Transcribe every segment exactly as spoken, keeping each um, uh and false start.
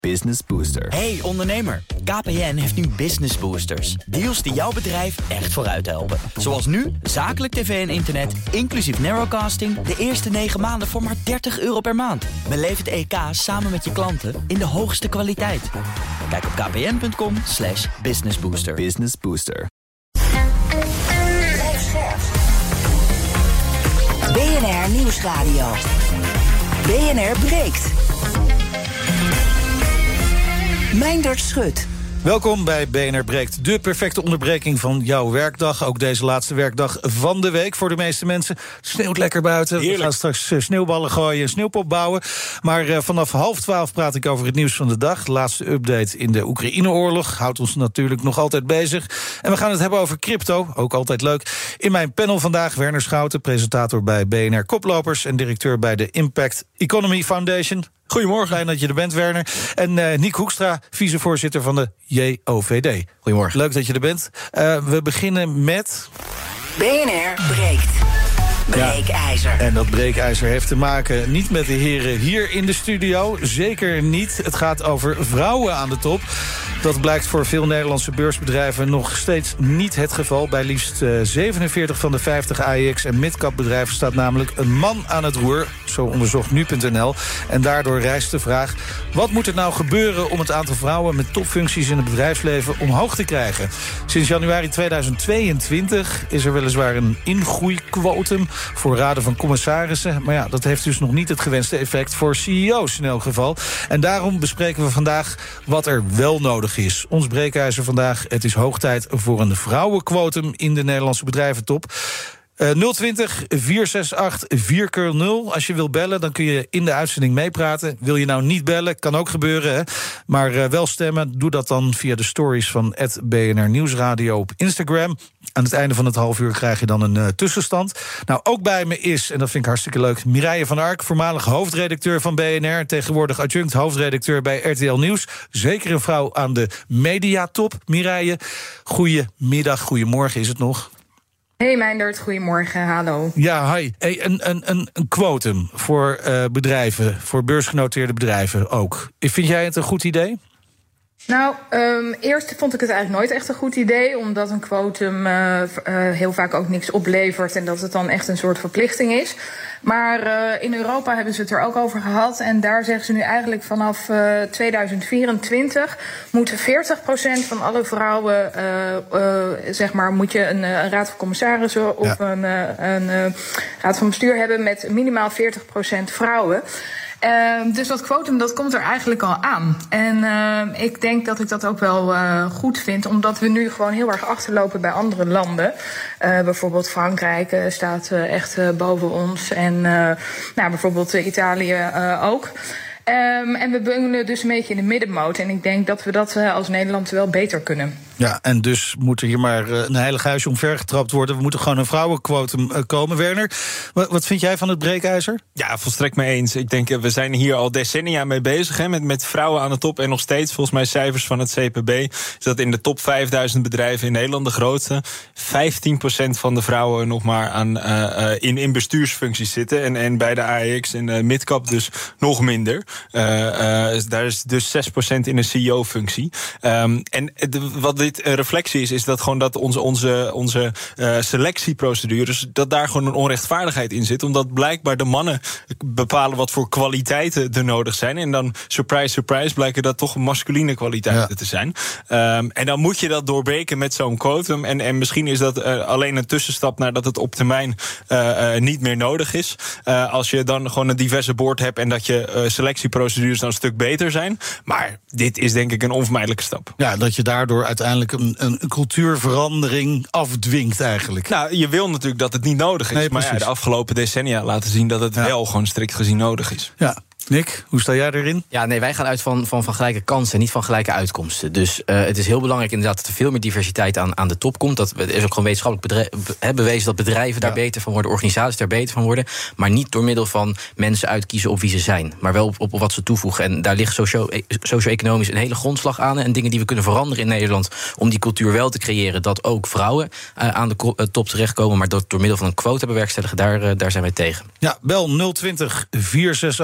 Business Booster. Hey ondernemer, K P N heeft nu Business Boosters. Deals die jouw bedrijf echt vooruit helpen. Zoals nu, zakelijk tv en internet, inclusief narrowcasting... de eerste negen maanden voor maar dertig euro per maand. Beleef het E K samen met je klanten in de hoogste kwaliteit. Kijk op kpn.com slash businessbooster. Business Booster. B N R Nieuwsradio. B N R breekt. Meindert Schut. Welkom bij B N R Breekt, de perfecte onderbreking van jouw werkdag. Ook deze laatste werkdag van de week voor de meeste mensen. Het sneeuwt lekker buiten. Heerlijk. We gaan straks sneeuwballen gooien en sneeuwpop bouwen. Maar uh, vanaf half twaalf praat ik over het nieuws van de dag. De laatste update in de Oekraïne-oorlog. Houdt ons natuurlijk nog altijd bezig. En we gaan het hebben over crypto, ook altijd leuk. In mijn panel vandaag Werner Schouten, presentator bij B N R Koplopers... en directeur bij de Impact Economy Foundation. Goedemorgen. Fijn dat je er bent, Werner. En uh, Niek Hoekstra, vicevoorzitter van de J O V D. Goedemorgen. Leuk dat je er bent. Uh, we beginnen met... B N R breekt. Breekijzer. Ja, en dat breekijzer heeft te maken niet met de heren hier in de studio. Zeker niet. Het gaat over vrouwen aan de top. Dat blijkt voor veel Nederlandse beursbedrijven nog steeds niet het geval. Bij liefst uh, zevenenveertig van de vijftig A E X- en midcap bedrijven staat namelijk een man aan het roer. Zo onderzocht nu punt n l. En daardoor rijst de vraag: wat moet er nou gebeuren om het aantal vrouwen met topfuncties in het bedrijfsleven omhoog te krijgen? Sinds januari tweeduizend tweeëntwintig is er weliswaar een ingroeiquotum voor raden van commissarissen. Maar ja, dat heeft dus nog niet het gewenste effect voor C E O's in elk geval. En daarom bespreken we vandaag wat er wel nodig is. Ons breekijzer vandaag: het is hoog tijd voor een vrouwenquotum in de Nederlandse bedrijventop. Uh, nul twintig, vier zes acht, vier nul. Als je wil bellen, dan kun je in de uitzending meepraten. Wil je nou niet bellen, kan ook gebeuren, hè? Maar uh, wel stemmen, doe dat dan via de stories van at B N R Nieuwsradio op Instagram. Aan het einde van het half uur krijg je dan een uh, tussenstand. Nou, ook bij me is, en dat vind ik hartstikke leuk, Mireille van Ark, voormalig hoofdredacteur van B N R... tegenwoordig adjunct hoofdredacteur bij R T L Nieuws. Zeker een vrouw aan de mediatop. Mireille, goedemiddag, goedemorgen is het nog. Hey Meindert, goedemorgen, hallo. Ja, hi. Hey, een, een, een, een quotum voor uh, bedrijven, voor beursgenoteerde bedrijven ook. Vind jij het een goed idee? Nou, um, eerst vond ik het eigenlijk nooit echt een goed idee, omdat een quotum uh, uh, heel vaak ook niks oplevert en dat het dan echt een soort verplichting is. Maar uh, in Europa hebben ze het er ook over gehad en daar zeggen ze nu eigenlijk vanaf uh, tweeduizend vierentwintig moeten veertig procent van alle vrouwen, uh, uh, zeg maar, moet je een, een raad van commissarissen of ja. een, uh, een uh, raad van bestuur hebben met minimaal veertig procent vrouwen. Uh, dus dat quotum, dat komt er eigenlijk al aan. En uh, ik denk dat ik dat ook wel uh, goed vind, omdat we nu gewoon heel erg achterlopen bij andere landen. Uh, bijvoorbeeld Frankrijk uh, staat uh, echt uh, boven ons en uh, nou, bijvoorbeeld uh, Italië uh, ook. Um, en we bungelen dus een beetje in de middenmoot. En ik denk dat we dat uh, als Nederland wel beter kunnen. Ja, en dus moet er hier maar uh, een heilig huisje omvergetrapt worden. We moeten gewoon een vrouwenquotum uh, komen. Werner, wat, wat vind jij van het breekijzer? Ja, volstrekt mee eens. Ik denk, we zijn hier al decennia mee bezig, hè, met, met vrouwen aan de top. En nog steeds, volgens mij cijfers van het C P B, is dat in de top vijfduizend bedrijven in Nederland, de grootste, vijftien procent van de vrouwen nog maar aan, uh, uh, in, in bestuursfuncties zitten. En, en bij de A E X en de midcap dus nog minder. Uh, uh, daar is dus zes procent in een C E O-functie. Um, en de, wat dit een reflectie is, is dat gewoon dat onze, onze, onze uh, selectieprocedures, dat daar gewoon een onrechtvaardigheid in zit. Omdat blijkbaar de mannen bepalen wat voor kwaliteiten er nodig zijn. En dan, surprise, surprise, blijken dat toch masculine kwaliteiten ja. te zijn. Um, en dan moet je dat doorbreken met zo'n quotum. En, en misschien is dat uh, alleen een tussenstap naar dat het op termijn uh, uh, niet meer nodig is. Uh, als je dan gewoon een diverse board hebt en dat je uh, selectieprocedures dan een stuk beter zijn. Maar dit is denk ik een onvermijdelijke stap. Ja, dat je daardoor uiteindelijk een, een cultuurverandering afdwingt eigenlijk. Nou, je wil natuurlijk dat het niet nodig is. Nee, maar ja, de afgelopen decennia laten zien dat het ja. wel gewoon strikt gezien nodig is. Ja. Nick, hoe sta jij erin? Ja, nee, wij gaan uit van, van, van gelijke kansen en niet van gelijke uitkomsten. Dus uh, het is heel belangrijk inderdaad dat er veel meer diversiteit aan, aan de top komt. Dat er is ook gewoon wetenschappelijk bedrijf, he, bewezen dat bedrijven ja. daar beter van worden, organisaties daar beter van worden. Maar niet door middel van mensen uitkiezen op wie ze zijn. Maar wel op, op, op wat ze toevoegen. En daar ligt socio, socio-economisch een hele grondslag aan. En dingen die we kunnen veranderen in Nederland om die cultuur wel te creëren. Dat ook vrouwen uh, aan de uh, top terechtkomen. Maar dat door middel van een quota bewerkstelligen, daar, uh, daar zijn wij tegen. Ja, bel nul twintig, vier zes acht, vier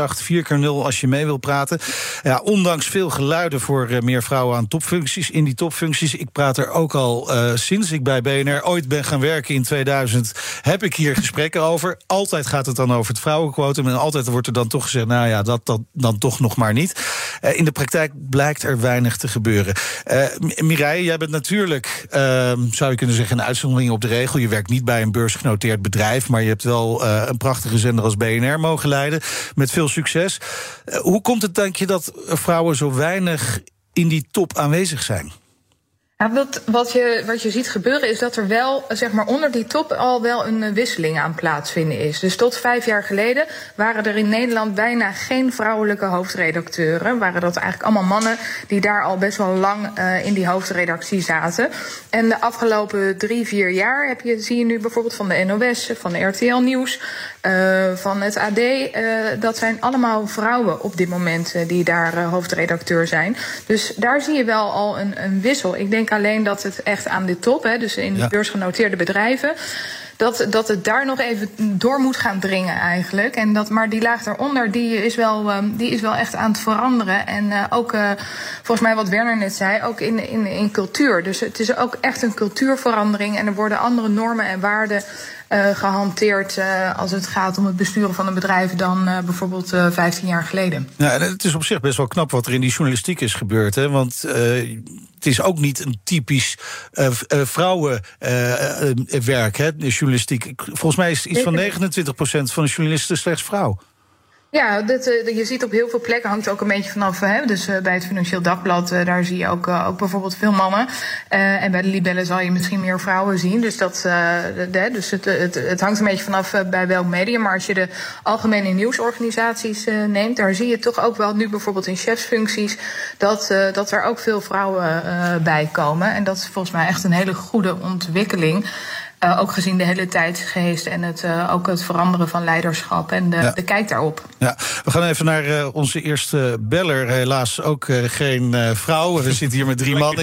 druk er nul als je mee wil praten. Ja, ondanks veel geluiden voor uh, meer vrouwen aan topfuncties, in die topfuncties. Ik praat er ook al uh, sinds ik bij B N R ooit ben gaan werken in tweeduizend... heb ik hier gesprekken over. Altijd gaat het dan over het vrouwenquotum. En altijd wordt er dan toch gezegd, nou ja, dat, dat dan toch nog maar niet. Uh, in de praktijk blijkt er weinig te gebeuren. Uh, Mireille, jij bent natuurlijk, uh, zou je kunnen zeggen, een uitzondering op de regel. Je werkt niet bij een beursgenoteerd bedrijf, maar je hebt wel uh, een prachtige zender als B N R mogen leiden. Met veel succes. Uh, hoe komt het, denk je, dat vrouwen zo weinig in die top aanwezig zijn? Ja, wat, wat, je, wat je ziet gebeuren is dat er wel, zeg maar, onder die top al wel een wisseling aan plaatsvinden is. Dus tot vijf jaar geleden waren er in Nederland bijna geen vrouwelijke hoofdredacteuren. Waren dat eigenlijk allemaal mannen die daar al best wel lang uh, in die hoofdredactie zaten. En de afgelopen drie, vier jaar heb je, zie je nu bijvoorbeeld van de N O S, van de R T L Nieuws, uh, van het A D. Uh, dat zijn allemaal vrouwen op dit moment uh, die daar uh, hoofdredacteur zijn. Dus daar zie je wel al een, een wissel. Ik denk alleen dat het echt aan de top, hè, dus in die ja. beursgenoteerde bedrijven, dat, dat het daar nog even door moet gaan dringen eigenlijk. En dat, maar die laag daaronder, die is wel, um, die is wel echt aan het veranderen. En uh, ook, uh, volgens mij wat Werner net zei, ook in, in, in cultuur. Dus het is ook echt een cultuurverandering. En er worden andere normen en waarden Uh, gehanteerd uh, als het gaat om het besturen van een bedrijf dan uh, bijvoorbeeld uh, vijftien jaar geleden. Ja, en het is op zich best wel knap wat er in die journalistiek is gebeurd. Hè? Want uh, het is ook niet een typisch uh, uh, vrouwenwerk, uh, hè, de journalistiek. Volgens mij is iets van negenentwintig procent van de journalisten slechts vrouw. Ja, dit, uh, je ziet op heel veel plekken, hangt ook een beetje vanaf. Hè? Dus uh, bij het Financieel Dagblad, uh, daar zie je ook, uh, ook bijvoorbeeld veel mannen. Uh, en bij de Libellen zal je misschien meer vrouwen zien. Dus, dat, uh, de, dus het, het, het hangt een beetje vanaf uh, bij welk medium. Maar als je de algemene nieuwsorganisaties uh, neemt, daar zie je toch ook wel nu bijvoorbeeld in chefsfuncties dat, uh, dat er ook veel vrouwen uh, bij komen. En dat is volgens mij echt een hele goede ontwikkeling. Uh, ook gezien de hele tijdsgeest en het, uh, ook het veranderen van leiderschap en de, ja. de kijk daarop. Ja, we gaan even naar uh, onze eerste beller. Helaas ook uh, geen uh, vrouw. We zitten hier met drie mannen.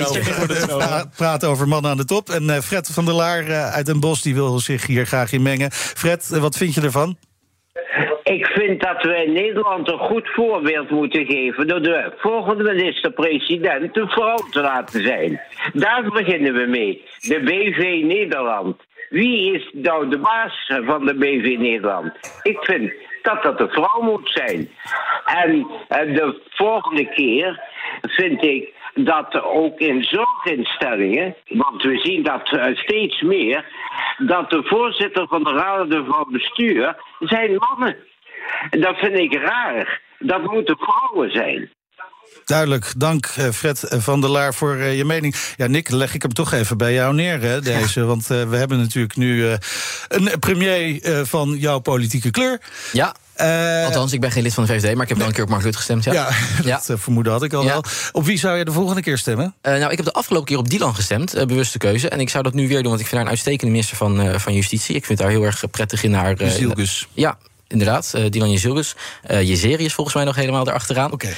We praten over mannen aan de top. En uh, Fred van der Laar uh, uit Den Bosch die wil zich hier graag in mengen. Fred, uh, wat vind je ervan? Ik vind dat we in Nederland een goed voorbeeld moeten geven door de volgende minister-president een vrouw te laten zijn. Daar beginnen we mee. De B V Nederland. Wie is nou de baas van de B V Nederland? Ik vind dat dat een vrouw moet zijn. En de volgende keer vind ik dat ook in zorginstellingen, want we zien dat steeds meer, dat de voorzitter van de raden van bestuur zijn mannen. Dat vind ik raar. Dat moeten vrouwen zijn. Duidelijk. Dank Fred van der Laar voor uh, je mening. Ja, Nick, leg ik hem toch even bij jou neer, hè, deze. Ja. Want uh, we hebben natuurlijk nu uh, een premier uh, van jouw politieke kleur. Ja. Uh, Althans, ik ben geen lid van de V V D, maar ik heb wel een keer op Mark Rutte gestemd. Ja, ja dat ja. vermoeden had ik al ja. wel. Op wie zou je de volgende keer stemmen? Uh, nou, ik heb de afgelopen keer op Dylan gestemd, uh, bewuste keuze. En ik zou dat nu weer doen, want ik vind haar een uitstekende minister van, uh, van Justitie. Ik vind haar heel erg prettig in haar... Uh, Zielgus. Ja. Inderdaad, uh, Dylan Jezilgus. Uh, Jezeri is volgens mij nog helemaal erachteraan. Okay.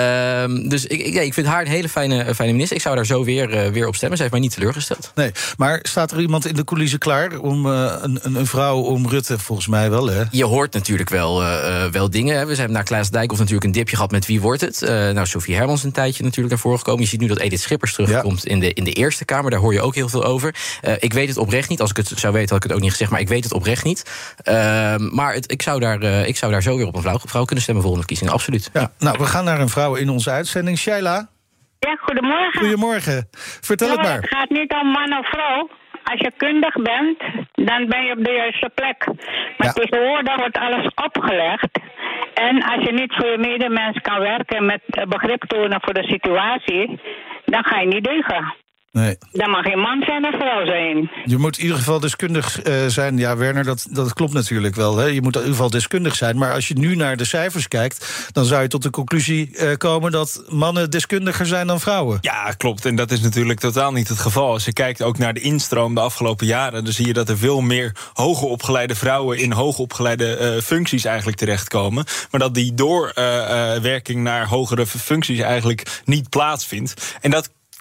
Uh, dus ik, ik, ja, ik vind haar een hele fijne, fijne minister. Ik zou daar zo weer, uh, weer op stemmen. Ze heeft mij niet teleurgesteld. Nee, maar staat er iemand in de coulissen klaar om uh, een, een vrouw om Rutte? Volgens mij wel, hè? Je hoort natuurlijk wel, uh, wel dingen. Hè. We hebben naar Klaas Dijkhoff natuurlijk een dipje gehad met wie wordt het. Uh, nou, Sophie Hermans een tijdje natuurlijk naar voren gekomen. Je ziet nu dat Edith Schippers terugkomt ja. in, de, in de Eerste Kamer. Daar hoor je ook heel veel over. Uh, ik weet het oprecht niet. Als ik het zou weten, had ik het ook niet gezegd. Maar ik weet het oprecht niet. Uh, maar het, ik zou daar... Uh, ik zou daar zo weer op een vrouw, vrouw kunnen stemmen volgende verkiezingen, absoluut. Ja, nou, we gaan naar een vrouw in onze uitzending. Shaila? Ja, goedemorgen. Goedemorgen. Vertel ja, het maar. Het gaat niet om man of vrouw. Als je kundig bent, dan ben je op de juiste plek. Maar ja. tegenwoordig wordt alles opgelegd. En als je niet voor je medemens kan werken met begrip tonen voor de situatie, dan ga je niet deugen. Nee. Dan mag geen man zijn of vrouw zijn. Je moet in ieder geval deskundig uh, zijn. Ja, Werner, dat, dat klopt natuurlijk wel. Hè? Je moet in ieder geval deskundig zijn. Maar als je nu naar de cijfers kijkt, dan zou je tot de conclusie uh, komen dat mannen deskundiger zijn dan vrouwen. Ja, klopt. En dat is natuurlijk totaal niet het geval. Als je kijkt ook naar de instroom de afgelopen jaren, dan zie je dat er veel meer hoger opgeleide vrouwen in hoog opgeleide uh, functies eigenlijk terechtkomen. Maar dat die doorwerking uh, uh, naar hogere functies eigenlijk niet plaatsvindt. En dat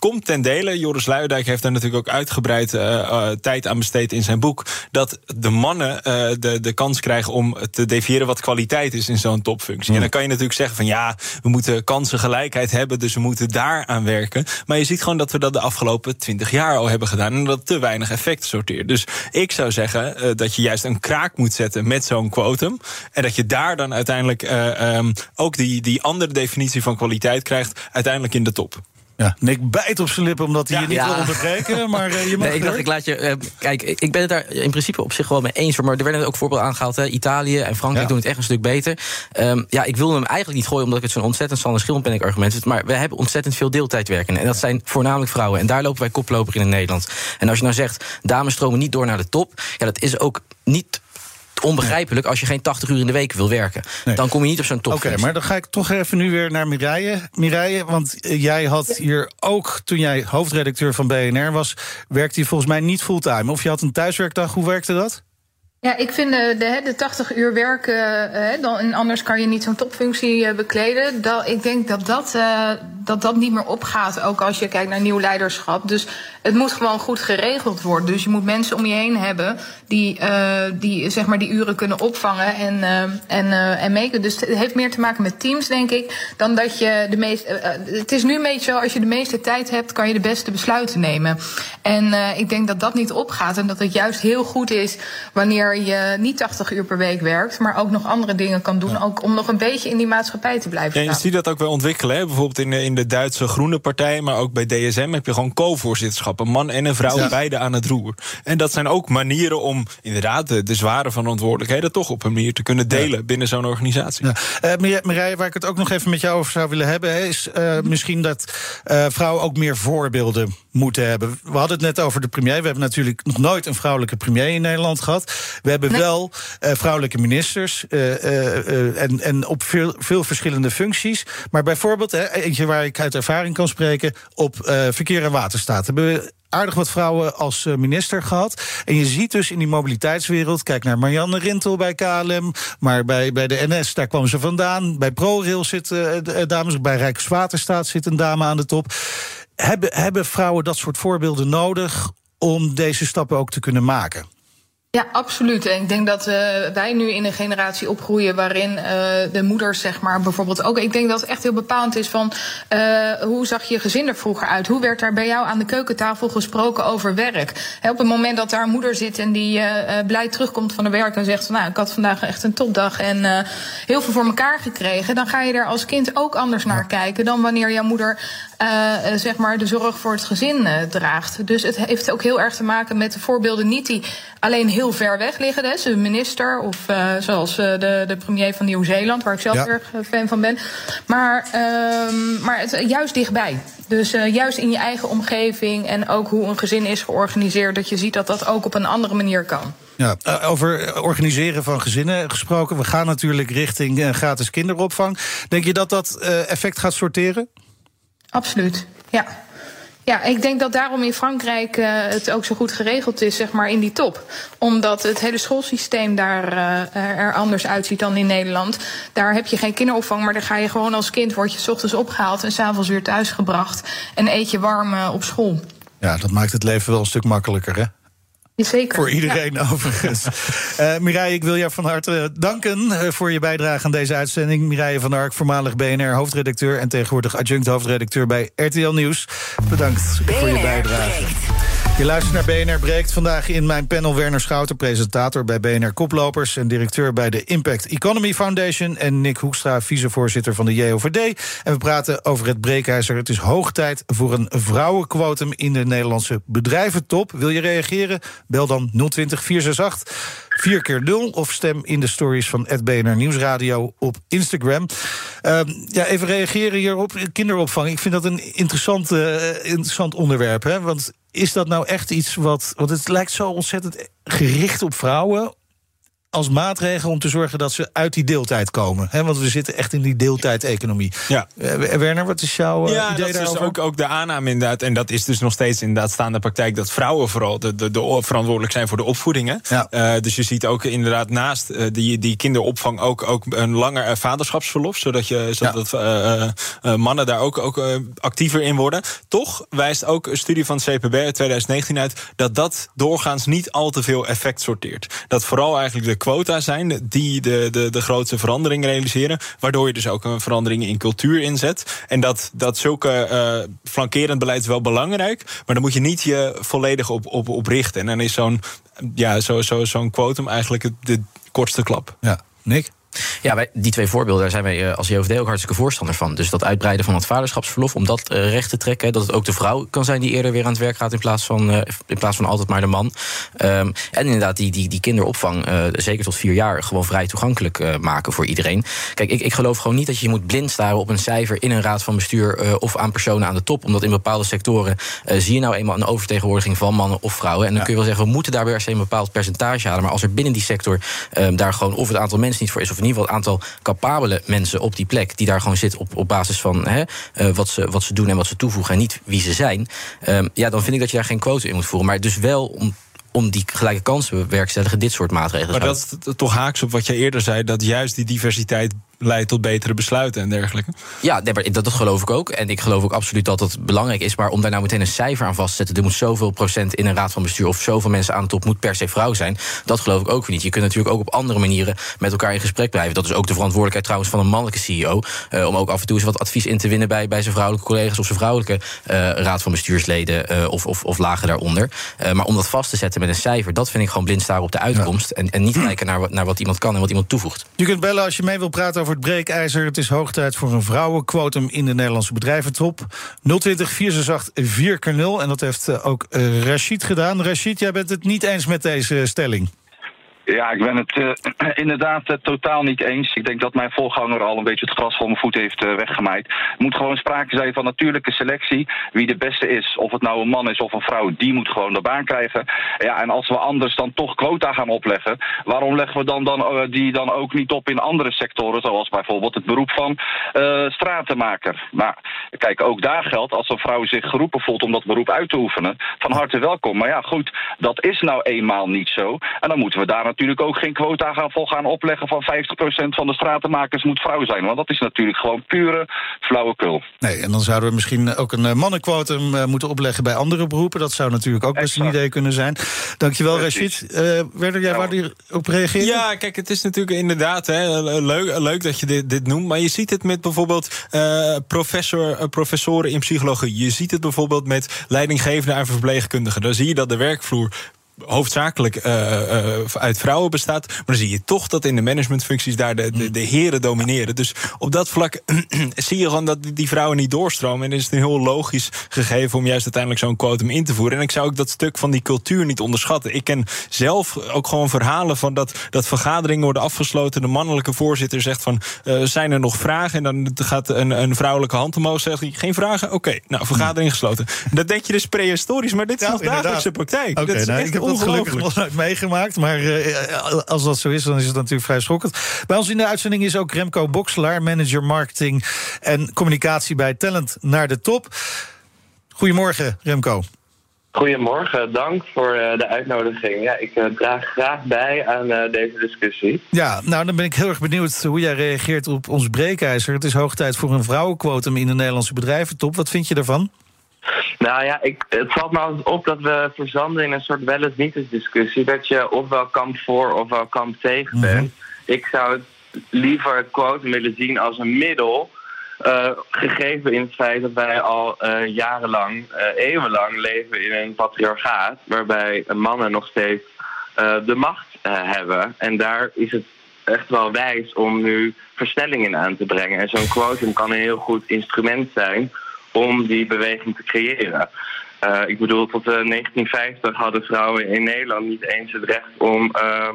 komt ten dele, Joris Luijendijk heeft daar natuurlijk ook uitgebreid uh, uh, tijd aan besteed in zijn boek, dat de mannen uh, de, de kans krijgen om te definiëren wat kwaliteit is in zo'n topfunctie. Mm. En dan kan je natuurlijk zeggen van ja, we moeten kansengelijkheid hebben, dus we moeten daar aan werken. Maar je ziet gewoon dat we dat de afgelopen twintig jaar al hebben gedaan en dat het te weinig effect sorteert. Dus ik zou zeggen uh, dat je juist een kraak moet zetten met zo'n quotum en dat je daar dan uiteindelijk uh, um, ook die, die andere definitie van kwaliteit krijgt, uiteindelijk in de top. Ja, Nick bijt op zijn lippen omdat hij ja, je niet ja. wil onderbreken, maar uh, je mag nee, ik dacht, ik laat je. Uh, kijk, ik, ik ben het daar in principe op zich wel mee eens, maar er werden ook voorbeelden aangehaald. Hè. Italië en Frankrijk ja. doen het echt een stuk beter. Um, ja, ik wilde hem eigenlijk niet gooien omdat ik het zo'n ontzettend Sander Schillenpenninck argument vind, maar we hebben ontzettend veel deeltijdwerkenden en dat zijn voornamelijk vrouwen en daar lopen wij koploper in in Nederland. En als je nou zegt, dames stromen niet door naar de top, ja, dat is ook niet onbegrijpelijk als je geen tachtig uur in de week wil werken. Nee. Dan kom je niet op zo'n top. Oké, okay, maar dan ga ik toch even nu weer naar Mireille. Mireille, want jij had hier ook, toen jij hoofdredacteur van B N R was, werkte je volgens mij niet fulltime. Of je had een thuiswerkdag, hoe werkte dat? Ja, ik vind de, de, de tachtig uur werken, uh, dan, en anders kan je niet zo'n topfunctie uh, bekleden. Dat, ik denk dat dat, uh, dat dat niet meer opgaat, ook als je kijkt naar nieuw leiderschap. Dus het moet gewoon goed geregeld worden. Dus je moet mensen om je heen hebben die, uh, die, zeg maar die uren kunnen opvangen en, uh, en, uh, en maken. Dus het heeft meer te maken met teams, denk ik, dan dat je de meeste. Uh, het is nu een beetje zo, als je de meeste tijd hebt, kan je de beste besluiten nemen. En uh, ik denk dat dat niet opgaat en dat het juist heel goed is wanneer je niet tachtig uur per week werkt, maar ook nog andere dingen kan doen, ja. ook om nog een beetje in die maatschappij te blijven staan. Ja, je ziet dat ook wel ontwikkelen, hè? Bijvoorbeeld in de, in de Duitse Groene Partij, maar ook bij D S M heb je gewoon co-voorzitterschap. Een man en een vrouw, ja. beide aan het roer. En dat zijn ook manieren om inderdaad de, de zware verantwoordelijkheden toch op een manier te kunnen delen ja. binnen zo'n organisatie. Ja. Uh, Mireille, waar ik het ook nog even met jou over zou willen hebben, is uh, misschien dat uh, vrouwen ook meer voorbeelden moeten hebben. We hadden het net over de premier. We hebben natuurlijk nog nooit een vrouwelijke premier in Nederland gehad. We hebben nee. wel uh, vrouwelijke ministers uh, uh, uh, en, en op veel, veel verschillende functies. Maar bijvoorbeeld, hè, eentje waar ik uit ervaring kan spreken, op uh, verkeer en waterstaat hebben we aardig wat vrouwen als minister gehad. En je ziet dus in die mobiliteitswereld, kijk naar Marianne Rintel bij K L M, maar bij, bij de N S, daar kwam ze vandaan. Bij ProRail zitten uh, dames, bij Rijkswaterstaat zit een dame aan de top. Hebben, hebben vrouwen dat soort voorbeelden nodig om deze stappen ook te kunnen maken? Ja, absoluut. En ik denk dat uh, wij nu in een generatie opgroeien waarin uh, de moeders, zeg maar, bijvoorbeeld ook. Ik denk dat het echt heel bepalend is van uh, hoe zag je gezin er vroeger uit? Hoe werd daar bij jou aan de keukentafel gesproken over werk? He, op het moment dat daar een moeder zit en die uh, blij terugkomt van de werk en zegt van, nou, ik had vandaag echt een topdag en uh, heel veel voor elkaar gekregen, dan ga je er als kind ook anders naar kijken dan wanneer jouw moeder uh, zeg maar de zorg voor het gezin uh, draagt. Dus het heeft ook heel erg te maken met de voorbeelden niet die alleen heel ver weg liggen. Dus de minister of uh, zoals uh, de, de premier van Nieuw-Zeeland, waar ik zelf ja. erg fan van ben. Maar, uh, maar het, juist dichtbij. Dus uh, juist in je eigen omgeving en ook hoe een gezin is georganiseerd, dat je ziet dat dat ook op een andere manier kan. Ja, over organiseren van gezinnen gesproken. We gaan natuurlijk richting uh, gratis kinderopvang. Denk je dat dat uh, effect gaat sorteren? Absoluut, ja. Ja, ik denk dat daarom in Frankrijk uh, het ook zo goed geregeld is, zeg maar, in die top. Omdat het hele schoolsysteem daar uh, er anders uitziet dan in Nederland. Daar heb je geen kinderopvang, maar daar ga je gewoon als kind, word je 's ochtends opgehaald en 's avonds weer thuisgebracht en eet je warm uh, op school. Ja, dat maakt het leven wel een stuk makkelijker, hè? Zeker. Voor iedereen, ja. Overigens. Uh, Mireille, ik wil jou van harte danken uh, voor je bijdrage aan deze uitzending. Mireille van Ark, voormalig B N R-hoofdredacteur en tegenwoordig adjunct-hoofdredacteur bij R T L Nieuws. Bedankt B N R voor je bijdrage. Breekt. Je luistert naar B N R Breekt. Vandaag in mijn panel Werner Schouten, presentator bij B N R Koplopers en directeur bij de Impact Economy Foundation, en Nick Hoekstra, vicevoorzitter van de J O V D. En we praten over het breekijzer. Het is hoog tijd voor een vrouwenquotum in de Nederlandse bedrijventop. Wil je reageren? Bel dan nul twintig vier zes acht vier keer nul of stem in de stories van B N R Nieuwsradio op Instagram. Uh, ja, even reageren hierop. Kinderopvang, ik vind dat een interessant, uh, interessant onderwerp. Hè? Want is dat nou echt iets wat... Want het lijkt zo ontzettend gericht op vrouwen. als maatregel om te zorgen dat ze uit die deeltijd komen. He, want we zitten echt in die deeltijd-economie. Ja. Uh, Werner, wat is jouw uh, ja, idee dat daarover? is dus ook, ook de aanname inderdaad. En dat is dus nog steeds inderdaad staande praktijk dat vrouwen vooral de, de, de verantwoordelijk zijn voor de opvoedingen. Ja. Uh, dus je ziet ook inderdaad naast uh, die, die kinderopvang ook, ook een langer uh, vaderschapsverlof. Zodat, je, zodat ja. uh, uh, uh, mannen daar ook, ook uh, actiever in worden. Toch wijst ook een studie van het C P B uit twintig negentien uit dat dat doorgaans niet al te veel effect sorteert. Dat vooral eigenlijk de quota zijn die de, de, de grootste verandering realiseren. Waardoor je dus ook een verandering in cultuur inzet. En dat, dat zulke uh, flankerend beleid is wel belangrijk. Maar dan moet je niet je volledig op, op, op richten. En dan is zo'n, ja, zo, zo, zo'n quotum eigenlijk de kortste klap. Ja, Nick? Ja, wij, die twee voorbeelden, daar zijn wij als J O V D ook hartstikke voorstander van. Dus dat uitbreiden van het vaderschapsverlof, om dat uh, recht te trekken. Dat het ook de vrouw kan zijn die eerder weer aan het werk gaat in plaats van, uh, in plaats van altijd maar de man. Um, en inderdaad die, die, die kinderopvang, uh, zeker tot vier jaar, gewoon vrij toegankelijk uh, maken voor iedereen. Kijk, ik, ik geloof gewoon niet dat je moet blind staren op een cijfer in een raad van bestuur uh, of aan personen aan de top. Omdat in bepaalde sectoren uh, zie je nou eenmaal een oververtegenwoordiging van mannen of vrouwen. En dan ja. kun je wel zeggen, we moeten daar per se een bepaald percentage halen. Maar als er binnen die sector um, daar gewoon of het aantal mensen niet voor is, of in ieder geval het aantal capabele mensen op die plek die daar gewoon zitten op, op basis van hè, uh, wat, ze, wat ze doen en wat ze toevoegen en niet wie ze zijn, um, ja, dan vind ik dat je daar geen quote in moet voeren. Maar dus wel om om die gelijke kansen te bewerkstelligen, dit soort maatregelen. Maar dat is toch haaks op wat je eerder zei, dat juist die diversiteit leidt tot betere besluiten en dergelijke. Ja, nee, maar dat, dat geloof ik ook. En ik geloof ook absoluut dat het belangrijk is. Maar om daar nou meteen een cijfer aan vast te zetten, er moet zoveel procent in een raad van bestuur of zoveel mensen aan de top moet per se vrouw zijn, dat geloof ik ook weer niet. Je kunt natuurlijk ook op andere manieren met elkaar in gesprek blijven. Dat is ook de verantwoordelijkheid trouwens van een mannelijke C E O. Uh, om ook af en toe eens wat advies in te winnen bij, bij zijn vrouwelijke collega's of zijn vrouwelijke uh, raad van bestuursleden uh, of, of, of lagen daaronder. Uh, maar om dat vast te zetten met een cijfer, dat vind ik gewoon blind staren op de uitkomst. Ja. En, en niet kijken naar wat, naar wat iemand kan en wat iemand toevoegt. Je kunt bellen als je mee wilt praten over het breekijzer. Het is hoog tijd voor een vrouwenquotum in de Nederlandse bedrijventop. nul twintig, vier zes acht, vier nul. En dat heeft ook uh, Rashid gedaan. Rashid, jij bent het niet eens met deze stelling. Ja, ik ben het uh, inderdaad uh, totaal niet eens. Ik denk dat mijn voorganger al een beetje het gras voor mijn voet heeft uh, weggemaaid. Er moet gewoon sprake zijn van natuurlijke selectie. Wie de beste is, of het nou een man is of een vrouw, die moet gewoon de baan krijgen. Ja, en als we anders dan toch quota gaan opleggen, waarom leggen we dan, dan uh, die dan ook niet op in andere sectoren, zoals bijvoorbeeld het beroep van uh, stratenmaker. Maar kijk, ook daar geldt, als een vrouw zich geroepen voelt om dat beroep uit te oefenen, van harte welkom. Maar ja, goed, dat is nou eenmaal niet zo. En dan moeten we daar natuurlijk ook geen quota gaan vol gaan opleggen van vijftig procent van de stratenmakers moet vrouw zijn. Want dat is natuurlijk gewoon pure flauwekul. Nee, en dan zouden we misschien ook een mannenquotum uh, moeten opleggen bij andere beroepen. Dat zou natuurlijk ook best een idee kunnen zijn. Dankjewel, Rashid. Uh, Werner, jij wou hierop reageren? Ja, kijk, het is natuurlijk inderdaad hè, leuk, leuk dat je dit, dit noemt. Maar je ziet het met bijvoorbeeld uh, professor, uh, professoren in psychologie. Je ziet het bijvoorbeeld met leidinggevenden en verpleegkundigen. Dan zie je dat de werkvloer hoofdzakelijk uh, uh, uit vrouwen bestaat. Maar dan zie je toch dat in de managementfuncties daar de, de, de heren domineren. Dus op dat vlak zie je gewoon dat die vrouwen niet doorstromen. En dan is het een heel logisch gegeven om juist uiteindelijk zo'n quotum in te voeren. En ik zou ook dat stuk van die cultuur niet onderschatten. Ik ken zelf ook gewoon verhalen van dat, dat vergaderingen worden afgesloten. De mannelijke voorzitter zegt van, uh, zijn er nog vragen? En dan gaat een, een vrouwelijke hand omhoog, zegt hij, geen vragen? Oké, okay, nou, vergadering gesloten. Dat denk je dus prehistorisch, maar dit is ja, nog inderdaad dagelijkse praktijk. Okay, dat is nou, echt ik heb dat gelukkig nog nooit meegemaakt. Maar uh, als dat zo is, dan is het natuurlijk vrij schokkend. Bij ons in de uitzending is ook Remco Bokselaar, manager marketing en communicatie bij Talent naar de Top. Goedemorgen, Remco. Goedemorgen, dank voor uh, de uitnodiging. Ja, ik uh, draag graag bij aan uh, deze discussie. Ja, nou dan ben ik heel erg benieuwd hoe jij reageert op ons breekijzer. Het is hoog tijd voor een vrouwenquotum in de Nederlandse bedrijventop. Wat vind je daarvan? Nou ja, ik, het valt me altijd op dat we verzanden in een soort wel eens niet eens discussie. Dat je ofwel kamp voor ofwel kamp tegen bent. Mm-hmm. Ik zou het liever het quotum willen zien als een middel. Uh, gegeven in het feit dat wij al uh, jarenlang, uh, eeuwenlang leven in een patriarchaat. Waarbij mannen nog steeds uh, de macht uh, hebben. En daar is het echt wel wijs om nu versnelling in aan te brengen. En zo'n quotum kan een heel goed instrument zijn om die beweging te creëren. Uh, ik bedoel, tot uh, negentien vijftig hadden vrouwen in Nederland niet eens het recht om Uh,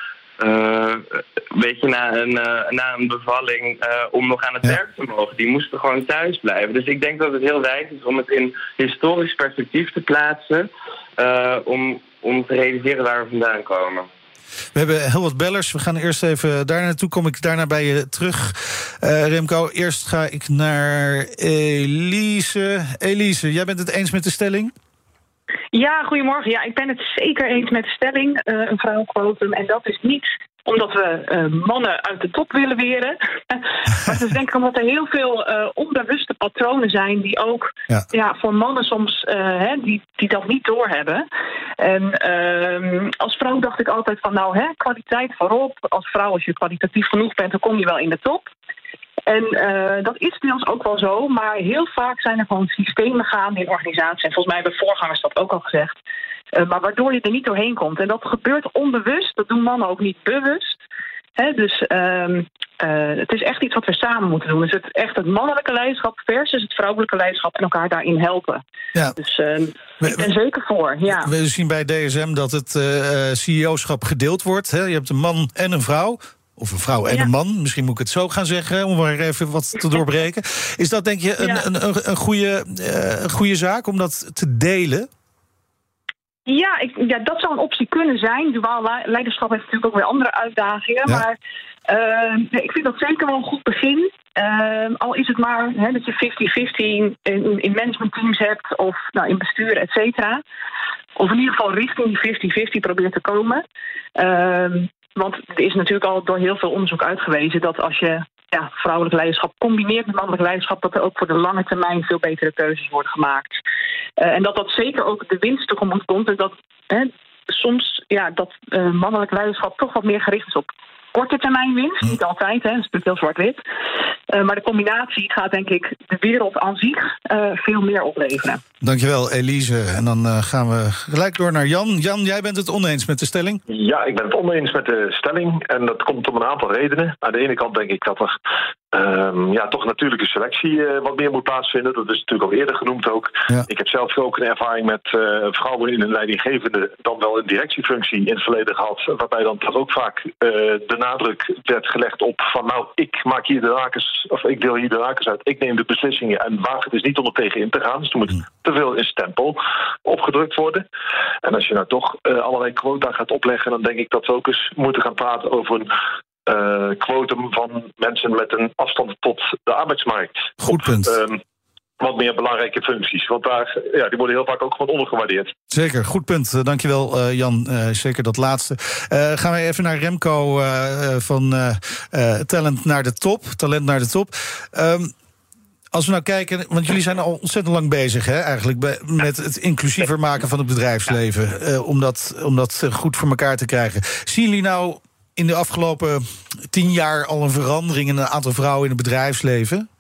Uh, weet je, na een, uh, na een bevalling uh, om nog aan het ja. werk te mogen. Die moesten gewoon thuis blijven. Dus ik denk dat het heel wijs is om het in historisch perspectief te plaatsen. Uh, om, om te realiseren waar we vandaan komen. We hebben heel wat bellers. We gaan eerst even daar naartoe. Kom ik daarna bij je terug, uh, Remco. Eerst ga ik naar Elise. Elise, jij bent het eens met de stelling? Ja, goedemorgen. Ja, ik ben het zeker eens met de stelling, uh, een vrouwenquotum. En dat is niet omdat we uh, mannen uit de top willen weren. Maar het is denk ik omdat er heel veel uh, onbewuste patronen zijn die ook ja. Ja, voor mannen soms uh, hè, die, die dat niet doorhebben. En uh, als vrouw dacht ik altijd van nou, hè, kwaliteit voorop. Als vrouw, als je kwalitatief genoeg bent, dan kom je wel in de top. En uh, dat is deels ook wel zo, maar heel vaak zijn er gewoon systemen gaande in organisaties. En volgens mij hebben voorgangers dat ook al gezegd. Uh, maar waardoor je er niet doorheen komt. En dat gebeurt onbewust, dat doen mannen ook niet bewust. He, dus uh, uh, het is echt iets wat we samen moeten doen. Dus het echt het mannelijke leiderschap versus het vrouwelijke leiderschap en elkaar daarin helpen. Ja. Dus uh, ik ben zeker voor, ja. We zien bij D S M dat het uh, C E O-schap gedeeld wordt. Hè? Je hebt een man en een vrouw. Of een vrouw en ja. een man, misschien moet ik het zo gaan zeggen, om maar even wat te doorbreken. Is dat denk je een, ja. een, een, een, goede, uh, een goede zaak om dat te delen? Ja, ik, ja, dat zou een optie kunnen zijn. Duaal leiderschap heeft natuurlijk ook weer andere uitdagingen. Ja. Maar uh, ik vind dat zeker wel een goed begin. Uh, al is het maar hè, dat je vijftig vijftig in, in managementteams hebt of nou, in bestuur, et cetera. Of in ieder geval richting die vijftig vijftig probeert te komen. Uh, Want er is natuurlijk al door heel veel onderzoek uitgewezen dat als je ja, vrouwelijk leiderschap combineert met mannelijk leiderschap, dat er ook voor de lange termijn veel betere keuzes worden gemaakt. Uh, en dat dat zeker ook de winst tegemoet komt. En dat hè, soms ja, dat uh, mannelijk leiderschap toch wat meer gericht is op korte termijn winst. Niet altijd, hè, dat is natuurlijk heel zwart-wit. Uh, maar de combinatie gaat denk ik de wereld aan zich uh, veel meer opleveren. Dankjewel, Elise. En dan uh, gaan we gelijk door naar Jan. Jan, jij bent het oneens met de stelling? Ja, ik ben het oneens met de stelling. En dat komt om een aantal redenen. Aan de ene kant denk ik dat er um, ja, toch natuurlijke selectie uh, wat meer moet plaatsvinden. Dat is natuurlijk al eerder genoemd ook. Ja. Ik heb zelf ook een ervaring met uh, vrouwen in een leidinggevende, dan wel een directiefunctie in het verleden gehad. Waarbij dan toch ook vaak uh, de nadruk werd gelegd op van nou, ik maak hier de lakens, of ik deel hier de lakens uit. Ik neem de beslissingen en waag het dus niet om er tegen in te gaan. Dus toen moet te veel in stempel opgedrukt worden. En als je nou toch uh, allerlei quota gaat opleggen, dan denk ik dat we ook eens moeten gaan praten over een uh, quotum van mensen met een afstand tot de arbeidsmarkt. Goed punt. Op, um, wat meer belangrijke functies. Want daar, ja, die worden heel vaak ook gewoon ondergewaardeerd. Zeker, goed punt. Uh, dankjewel uh, Jan, uh, zeker dat laatste. Uh, gaan we even naar Remco uh, van uh, uh, Talent naar de Top. Talent naar de Top. Um, Als we nou kijken, want jullie zijn al ontzettend lang bezig, hè, eigenlijk, bij, met het inclusiever maken van het bedrijfsleven. Uh, om, dat, om dat goed voor elkaar te krijgen. Zien jullie nou in de afgelopen tien jaar al een verandering in een aantal vrouwen in het bedrijfsleven?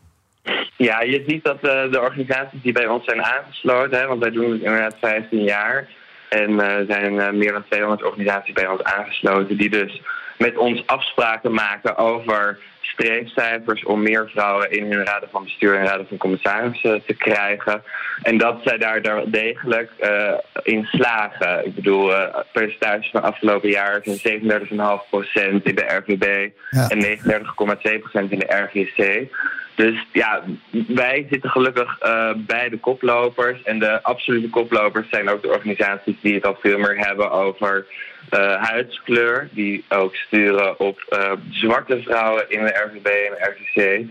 Ja, je ziet dat uh, de organisaties die bij ons zijn aangesloten, hè, want wij doen het inderdaad vijftien jaar. En er uh, zijn uh, meer dan tweehonderd organisaties bij ons aangesloten die dus met ons afspraken maken over streefcijfers om meer vrouwen in hun raden van bestuur en raden van commissarissen te krijgen. En dat zij daar degelijk uh, in slagen. Ik bedoel, uh, percentages van afgelopen jaar zijn zevenendertig komma vijf procent in de R V B ja. en negenendertig komma twee procent in de R V C. Dus ja, wij zitten gelukkig uh, bij de koplopers. En de absolute koplopers zijn ook de organisaties die het al veel meer hebben over uh, huidskleur. Die ook sturen op uh, zwarte vrouwen in de R V B en de R V C.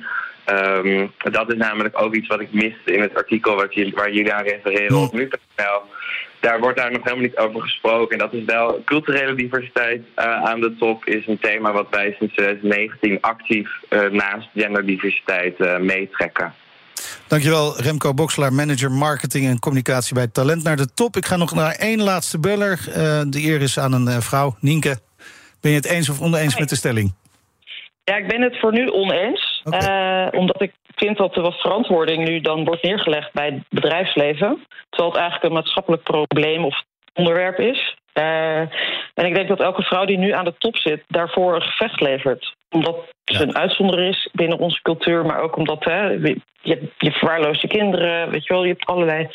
Um, dat is namelijk ook iets wat ik miste in het artikel wat jullie, waar jullie aan refereren op nu punt n l. Daar wordt daar nog helemaal niet over gesproken. En dat is wel culturele diversiteit uh, aan de top is een thema wat wij sinds twintig negentien actief uh, naast genderdiversiteit uh, meetrekken. Dankjewel, Remco Boxelaar, manager marketing en communicatie bij Talent naar de Top. Ik ga nog naar één laatste beller. Uh, de eer is aan een uh, vrouw. Nienke, ben je het eens of oneens hey. met de stelling? Ja, ik ben het voor nu oneens. Okay. Uh, omdat ik vind dat er wat verantwoording nu dan wordt neergelegd bij het bedrijfsleven. Terwijl het eigenlijk een maatschappelijk probleem of onderwerp is. Uh, en ik denk dat elke vrouw die nu aan de top zit daarvoor een gevecht levert. Omdat ja. ze een uitzondering is binnen onze cultuur, maar ook omdat hè, je, je verwaarloost je kinderen, weet je wel, je hebt allerlei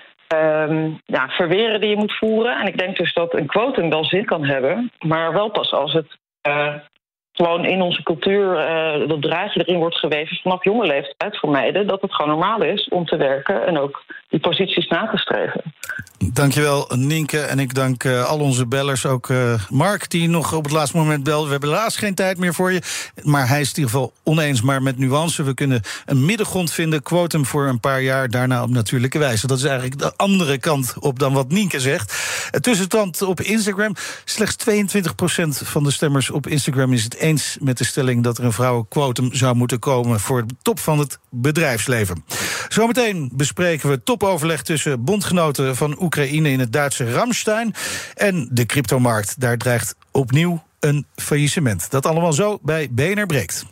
um, ja, verweren die je moet voeren. En ik denk dus dat een quotum wel zin kan hebben, maar wel pas als het uh, gewoon in onze cultuur uh, dat draadje erin wordt geweven vanaf jonge leeftijd vermijden dat het gewoon normaal is om te werken en ook die posities na te streven. Dankjewel, Nienke. En ik dank uh, al onze bellers. Ook uh, Mark, die nog op het laatste moment belde. We hebben helaas geen tijd meer voor je. Maar hij is in ieder geval oneens, maar met nuance. We kunnen een middengrond vinden. Quotum voor een paar jaar, daarna op natuurlijke wijze. Dat is eigenlijk de andere kant op dan wat Nienke zegt. Het tussenstand op Instagram. Slechts tweeëntwintig procent van de stemmers op Instagram is het eens met de stelling dat er een vrouwenquotum zou moeten komen voor de top van het bedrijfsleven. Zometeen bespreken we topoverleg tussen bondgenoten van Oekraïne in het Duitse Ramstein en de cryptomarkt. Daar dreigt opnieuw een faillissement. Dat allemaal zo bij B N R Breekt.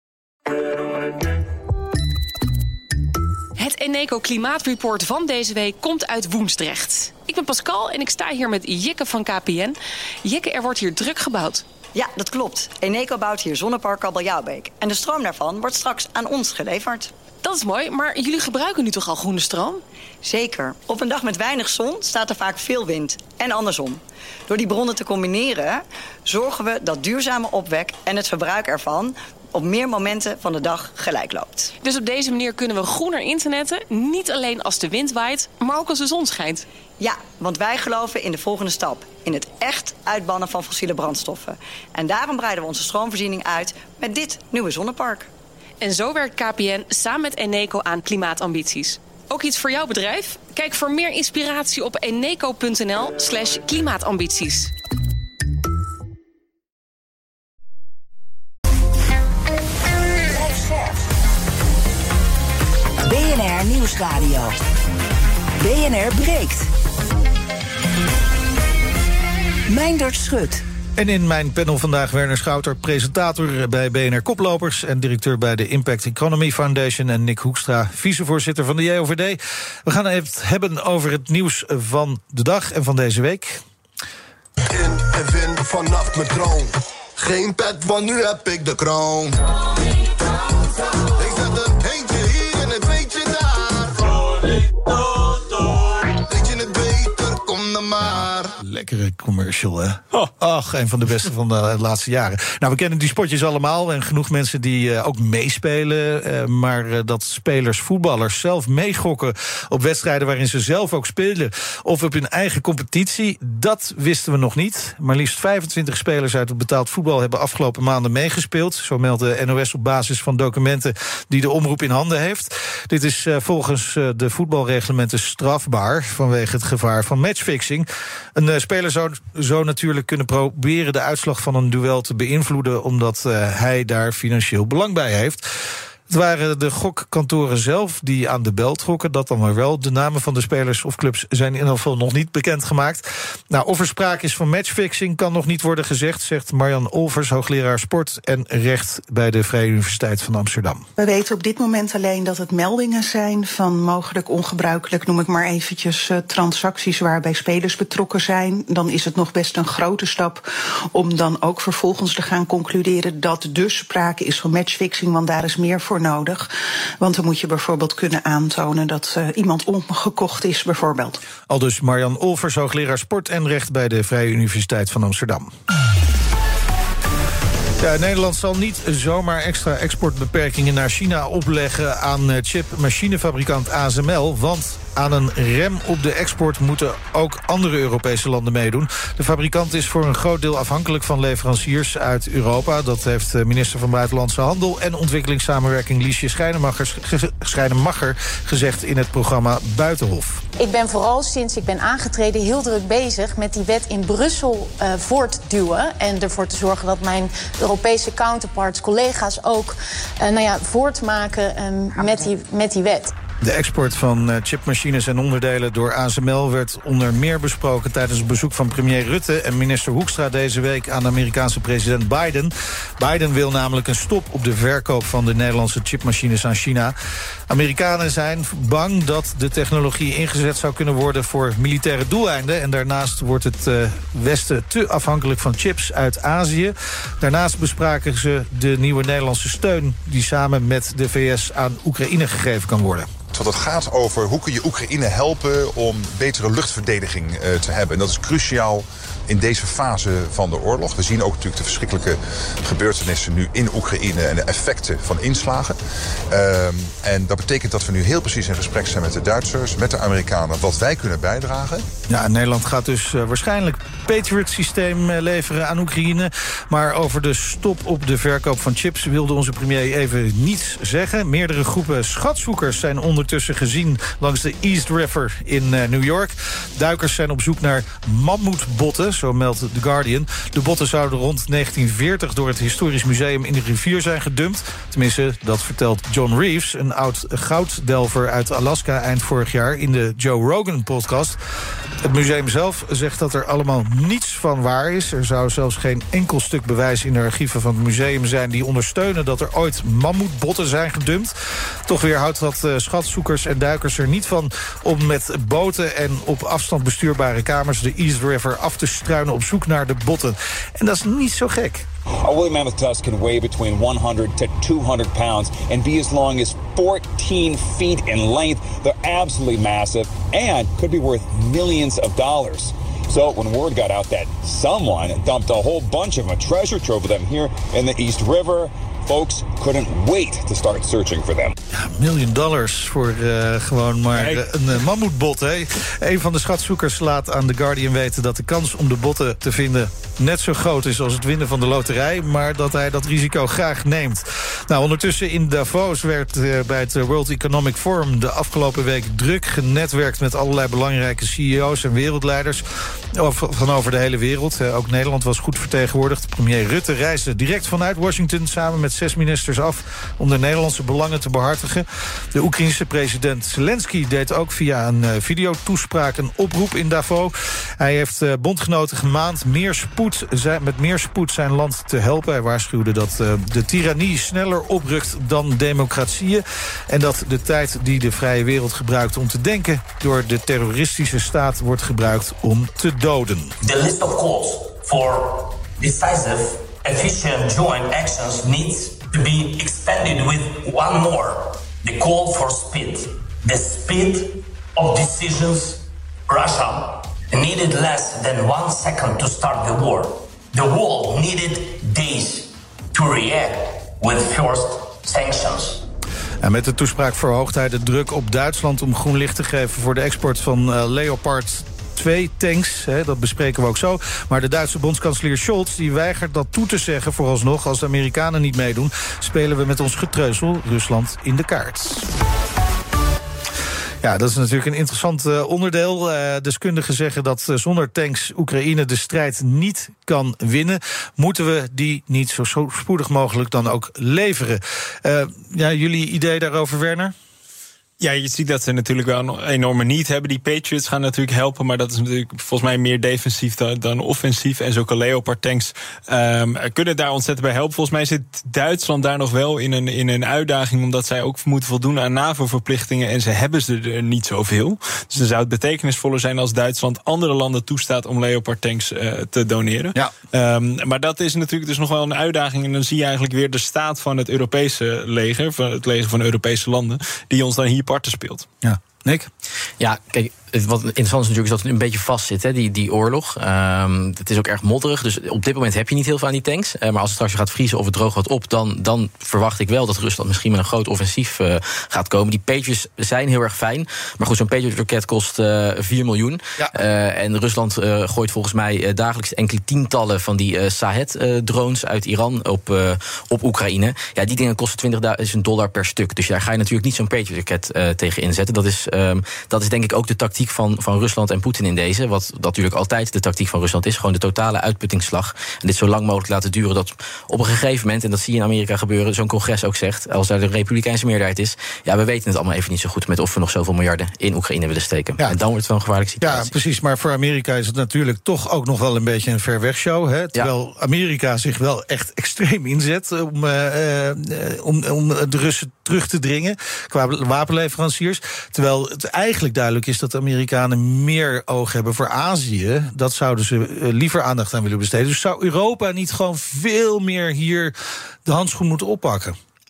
Het Eneco Klimaatreport van deze week komt uit Woensdrecht. Ik ben Pascal en ik sta hier met Jikke van K P N. Jikke, er wordt hier druk gebouwd. Ja, dat klopt. Eneco bouwt hier zonnepark Kabeljauwbeek. En de stroom daarvan wordt straks aan ons geleverd. Dat is mooi, maar jullie gebruiken nu toch al groene stroom? Zeker. Op een dag met weinig zon staat er vaak veel wind. En andersom. Door die bronnen te combineren zorgen we dat duurzame opwek en het verbruik ervan op meer momenten van de dag gelijk loopt. Dus op deze manier kunnen we groener internetten, niet alleen als de wind waait, maar ook als de zon schijnt. Ja, want wij geloven in de volgende stap. In het echt uitbannen van fossiele brandstoffen. En daarom breiden we onze stroomvoorziening uit met dit nieuwe zonnepark. En zo werkt K P N samen met Eneco aan klimaatambities. Ook iets voor jouw bedrijf? Kijk voor meer inspiratie op eneco.nl slash klimaatambities. B N R Nieuwsradio. B N R Breekt. Meindert Schut. En in mijn panel vandaag Werner Schouter, presentator bij B N R Koplopers en directeur bij de Impact Economy Foundation, en Nick Hoekstra, vicevoorzitter van de J O V D. We gaan het hebben over het nieuws van de dag en van deze week. In en win vanaf mijn troon. Geen pet, want nu heb ik de kroon. Ik zet een eentje hier en een tweetje daar. Weet je het beter, kom dan maar. Lekkere commercial, hè? Oh. Ach, een van de beste van de laatste jaren. Nou, we kennen die spotjes allemaal en genoeg mensen die uh, ook meespelen. Uh, maar uh, dat spelers, voetballers zelf meegokken op wedstrijden waarin ze zelf ook spelen of op hun eigen competitie, dat wisten we nog niet. Maar liefst vijfentwintig spelers uit het betaald voetbal hebben afgelopen maanden meegespeeld. Zo meldt de N O S op basis van documenten die de omroep in handen heeft. Dit is uh, volgens uh, de voetbalreglementen strafbaar vanwege het gevaar van matchfixing. Een uh, speler zou zo natuurlijk kunnen proberen de uitslag van een duel te beïnvloeden, omdat uh, hij daar financieel belang bij heeft. Het waren de gokkantoren zelf die aan de bel trokken. Dat dan maar wel. De namen van de spelers of clubs zijn in ieder geval nog niet bekendgemaakt. Nou, of er sprake is van matchfixing kan nog niet worden gezegd, zegt Marjan Olvers, hoogleraar sport en recht bij de Vrije Universiteit van Amsterdam. We weten op dit moment alleen dat het meldingen zijn van mogelijk ongebruikelijk, noem ik maar eventjes, uh, transacties waarbij spelers betrokken zijn. Dan is het nog best een grote stap om dan ook vervolgens te gaan concluderen dat dus sprake is van matchfixing, want daar is meer voor nodig. Want dan moet je bijvoorbeeld kunnen aantonen dat uh, iemand omgekocht is, bijvoorbeeld. Aldus Marjan Olvers, hoogleraar sport en recht bij de Vrije Universiteit van Amsterdam. Ja, Nederland zal niet zomaar extra exportbeperkingen naar China opleggen aan chipmachinefabrikant A S M L, want aan een rem op de export moeten ook andere Europese landen meedoen. De fabrikant is voor een groot deel afhankelijk van leveranciers uit Europa. Dat heeft minister van Buitenlandse Handel en Ontwikkelingssamenwerking Liesje Schrijnemacher, Schrijnemacher gezegd in het programma Buitenhof. Ik ben vooral sinds ik ben aangetreden heel druk bezig met die wet in Brussel uh, voortduwen en ervoor te zorgen dat mijn Europese counterparts, collega's ook uh, nou ja, voortmaken um, met, die, met die wet. De export van chipmachines en onderdelen door A S M L werd onder meer besproken tijdens het bezoek van premier Rutte en minister Hoekstra deze week aan de Amerikaanse president Biden. Biden wil namelijk een stop op de verkoop van de Nederlandse chipmachines aan China. Amerikanen zijn bang dat de technologie ingezet zou kunnen worden voor militaire doeleinden. En daarnaast wordt het uh, Westen te afhankelijk van chips uit Azië. Daarnaast bespraken ze de nieuwe Nederlandse steun die samen met de V S aan Oekraïne gegeven kan worden. Want het gaat over hoe kun je Oekraïne helpen om betere luchtverdediging uh, te hebben. En dat is cruciaal in deze fase van de oorlog. We zien ook natuurlijk de verschrikkelijke gebeurtenissen nu in Oekraïne en de effecten van inslagen. Uh, en dat betekent dat we nu heel precies in gesprek zijn met de Duitsers, met de Amerikanen, wat wij kunnen bijdragen. Ja, Nederland gaat dus uh, waarschijnlijk Patriot-systeem uh, leveren aan Oekraïne. Maar over de stop op de verkoop van chips wilde onze premier even niets zeggen. Meerdere groepen schatzoekers zijn ondertussen gezien langs de East River in uh, New York. Duikers zijn op zoek naar mammoetbotten, zo meldt The Guardian. De botten zouden rond negentien veertig door het Historisch Museum in de rivier zijn gedumpt. Tenminste, dat vertelt John Reeves, een oud gouddelver uit Alaska eind vorig jaar in de Joe Rogan-podcast. Het museum zelf zegt dat er allemaal niets van waar is. Er zou zelfs geen enkel stuk bewijs in de archieven van het museum zijn die ondersteunen dat er ooit mammoetbotten zijn gedumpt. Toch weer houdt dat uh, schatzoekers en duikers er niet van om met boten en op afstand bestuurbare kamers de East River af te struinen op zoek naar de botten. En dat is niet zo gek. A woolly mammoth tusk can weigh between one hundred to two hundred pounds and be as long as fourteen feet in length. They're absolutely massive and could be worth millions of dollars. So when word got out that someone dumped a whole bunch of them, a treasure trove of them here in the East River, folks couldn't wait to start searching for them. Ja, miljoen dollars voor uh, gewoon maar uh, een uh, mammoetbot. Hè? Een van de schatzoekers laat aan The Guardian weten dat de kans om de botten te vinden net zo groot is als het winnen van de loterij, maar dat hij dat risico graag neemt. Nou, ondertussen in Davos werd uh, bij het World Economic Forum de afgelopen week druk genetwerkt met allerlei belangrijke C E O's en wereldleiders van over de hele wereld. Uh, ook Nederland was goed vertegenwoordigd. Premier Rutte reisde direct vanuit Washington samen met zes ministers af om de Nederlandse belangen te behartigen. De Oekraïense president Zelensky deed ook via een uh, videotoespraak een oproep in Davos. Hij heeft uh, bondgenoten gemaand meer spoed, zijn, met meer spoed zijn land te helpen. Hij waarschuwde dat uh, de tirannie sneller oprukt dan democratieën en dat de tijd die de vrije wereld gebruikt om te denken door de terroristische staat wordt gebruikt om te doden. The list of calls for decisive, efficient joint actions needs to be expanded with one more. The call for speed. The speed of decisions. Russia needed less than one second to start the war. The world needed days to react with first sanctions. En met de toespraak verhoogt hij de druk op Duitsland om groen licht te geven voor de export van uh, Leopard twee tanks, hè, dat bespreken we ook zo. Maar de Duitse bondskanselier Scholz die weigert dat toe te zeggen vooralsnog. Als de Amerikanen niet meedoen, spelen we met ons getreuzel Rusland in de kaart. Ja, dat is natuurlijk een interessant uh, onderdeel. Uh, deskundigen zeggen dat uh, zonder tanks Oekraïne de strijd niet kan winnen. Moeten we die niet zo spoedig mogelijk dan ook leveren? Uh, ja, jullie idee daarover, Werner? Ja, je ziet dat ze natuurlijk wel een enorme need hebben. Die Patriots gaan natuurlijk helpen, maar dat is natuurlijk volgens mij meer defensief dan, dan offensief. En zulke Leopard tanks um, kunnen daar ontzettend bij helpen. Volgens mij zit Duitsland daar nog wel in een, in een uitdaging, omdat zij ook moeten voldoen aan NAVO-verplichtingen en ze hebben ze er niet zoveel. Dus dan zou het betekenisvoller zijn als Duitsland andere landen toestaat om Leopard tanks uh, te doneren. Ja. Um, maar dat is natuurlijk dus nog wel een uitdaging en dan zie je eigenlijk weer de staat van het Europese leger, van het leger van de Europese landen, die ons dan hier parten speelt. Ja. Nick? Ja, kijk, wat interessant is natuurlijk is dat het een beetje vast zit, hè, die, die oorlog. Um, het is ook erg modderig, dus op dit moment heb je niet heel veel aan die tanks. Uh, maar als het straks gaat vriezen of het droogt wat op, dan, dan verwacht ik wel dat Rusland misschien met een groot offensief uh, gaat komen. Die Patriots zijn heel erg fijn, maar goed, zo'n Patriot-raket kost uh, vier miljoen. Ja. Uh, en Rusland uh, gooit volgens mij uh, dagelijks enkele tientallen van die uh, Shahed-drones uh, uit Iran op, uh, op Oekraïne. Ja, die dingen kosten twintigduizend dollar per stuk. Dus daar ga je natuurlijk niet zo'n Patriot-raket uh, tegen inzetten. Dat is, um, dat is denk ik ook de tactiek van, van Rusland en Poetin in deze. Wat natuurlijk altijd de tactiek van Rusland is. Gewoon de totale uitputtingsslag. En dit zo lang mogelijk laten duren. Dat op een gegeven moment, en dat zie je in Amerika gebeuren, zo'n congres ook zegt, als daar de republikeinse meerderheid is, ja, we weten het allemaal even niet zo goed met of we nog zoveel miljarden in Oekraïne willen steken. Ja. En dan wordt het wel een gevaarlijke situatie. Ja, precies. Maar voor Amerika is het natuurlijk toch ook nog wel een beetje een ver weg show. Hè? Terwijl ja. Amerika zich wel echt extreem inzet om, uh, uh, om, om de Russen terug te dringen qua wapenleveranciers. Terwijl het eigenlijk duidelijk is dat de Amerikanen meer oog hebben voor Azië. Dat zouden ze uh, liever aandacht aan willen besteden. Dus zou Europa niet gewoon veel meer hier de handschoen moeten oppakken?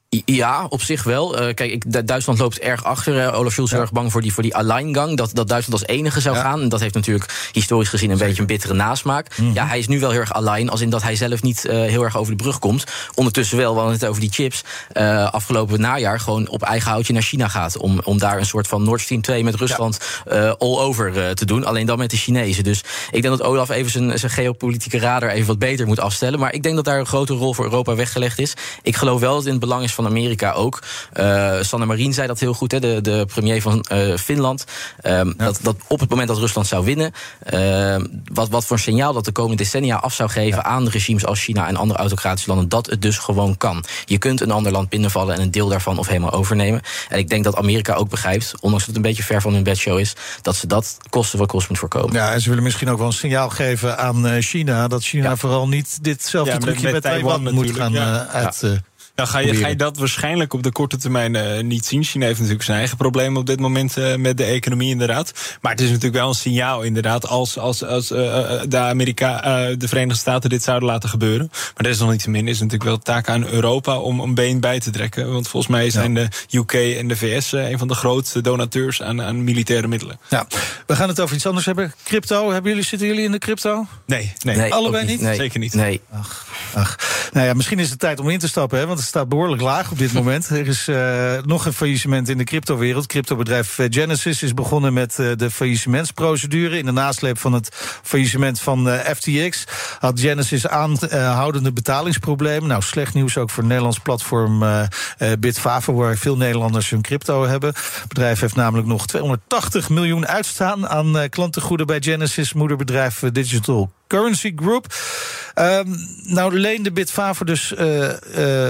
Ja, op zich wel. Uh, kijk, ik, Duitsland loopt erg achter. Uh, Olaf Scholz is ja. erg bang voor die, voor die Alleingang. Dat, dat Duitsland als enige zou ja. gaan. En dat heeft natuurlijk historisch gezien een Zeker. beetje een bittere nasmaak. Mm-hmm. Ja, hij is nu wel heel erg allein. Als in dat hij zelf niet uh, heel erg over de brug komt. Ondertussen wel, we hadden het over die chips. Uh, afgelopen najaar gewoon op eigen houtje naar China gaat. Om, om daar een soort van Nord Stream twee met Rusland ja. uh, all over uh, te doen. Alleen dan met de Chinezen. Dus ik denk dat Olaf even zijn, zijn geopolitieke radar even wat beter moet afstellen. Maar ik denk dat daar een grote rol voor Europa weggelegd is. Ik geloof wel dat het in het belang is van Amerika ook. Uh, Sanna Marin zei dat heel goed, hè, de, de premier van uh, Finland. Um, ja. dat, dat op het moment dat Rusland zou winnen, uh, wat, wat voor een signaal dat de komende decennia af zou geven ja. aan regimes als China en andere autocratische landen, dat het dus gewoon kan. Je kunt een ander land binnenvallen en een deel daarvan of helemaal overnemen. En ik denk dat Amerika ook begrijpt, ondanks dat het een beetje ver van hun bedshow is, dat ze dat kosten wat kost moet voorkomen. Ja, en ze willen misschien ook wel een signaal geven aan China, dat China ja. vooral niet ditzelfde ja, trucje met, met Taiwan moet gaan ja. uh, uit... Uh, Dan ga je, ga je dat waarschijnlijk op de korte termijn uh, niet zien. China heeft natuurlijk zijn eigen problemen op dit moment uh, met de economie inderdaad. Maar het is natuurlijk wel een signaal inderdaad als, als, als uh, de, Amerika, uh, de Verenigde Staten dit zouden laten gebeuren. Maar desalniettemin is het natuurlijk wel taak aan Europa om een been bij te trekken. Want volgens mij zijn ja. de U K en de V S uh, een van de grootste donateurs aan, aan militaire middelen. Ja, we gaan het over iets anders hebben. Crypto, hebben jullie, zitten jullie in de crypto? Nee, nee. nee allebei niet? Nee. Zeker niet. Nee. Ach, ach. Nou ja, misschien is het tijd om in te stappen, hè, want het staat behoorlijk laag op dit moment. Er is uh, nog een faillissement in de cryptowereld. Cryptobedrijf Genesis is begonnen met uh, de faillissementsprocedure. In de nasleep van het faillissement van uh, F T X had Genesis aanhoudende betalingsproblemen. Nou, slecht nieuws ook voor het Nederlands platform uh, uh, Bitfavo, waar veel Nederlanders hun crypto hebben. Het bedrijf heeft namelijk nog tweehonderdtachtig miljoen uitstaan aan uh, klantengoeden bij Genesis, moederbedrijf uh, Digital Currency Group. Um, nou leende Bitfavo dus uh, uh,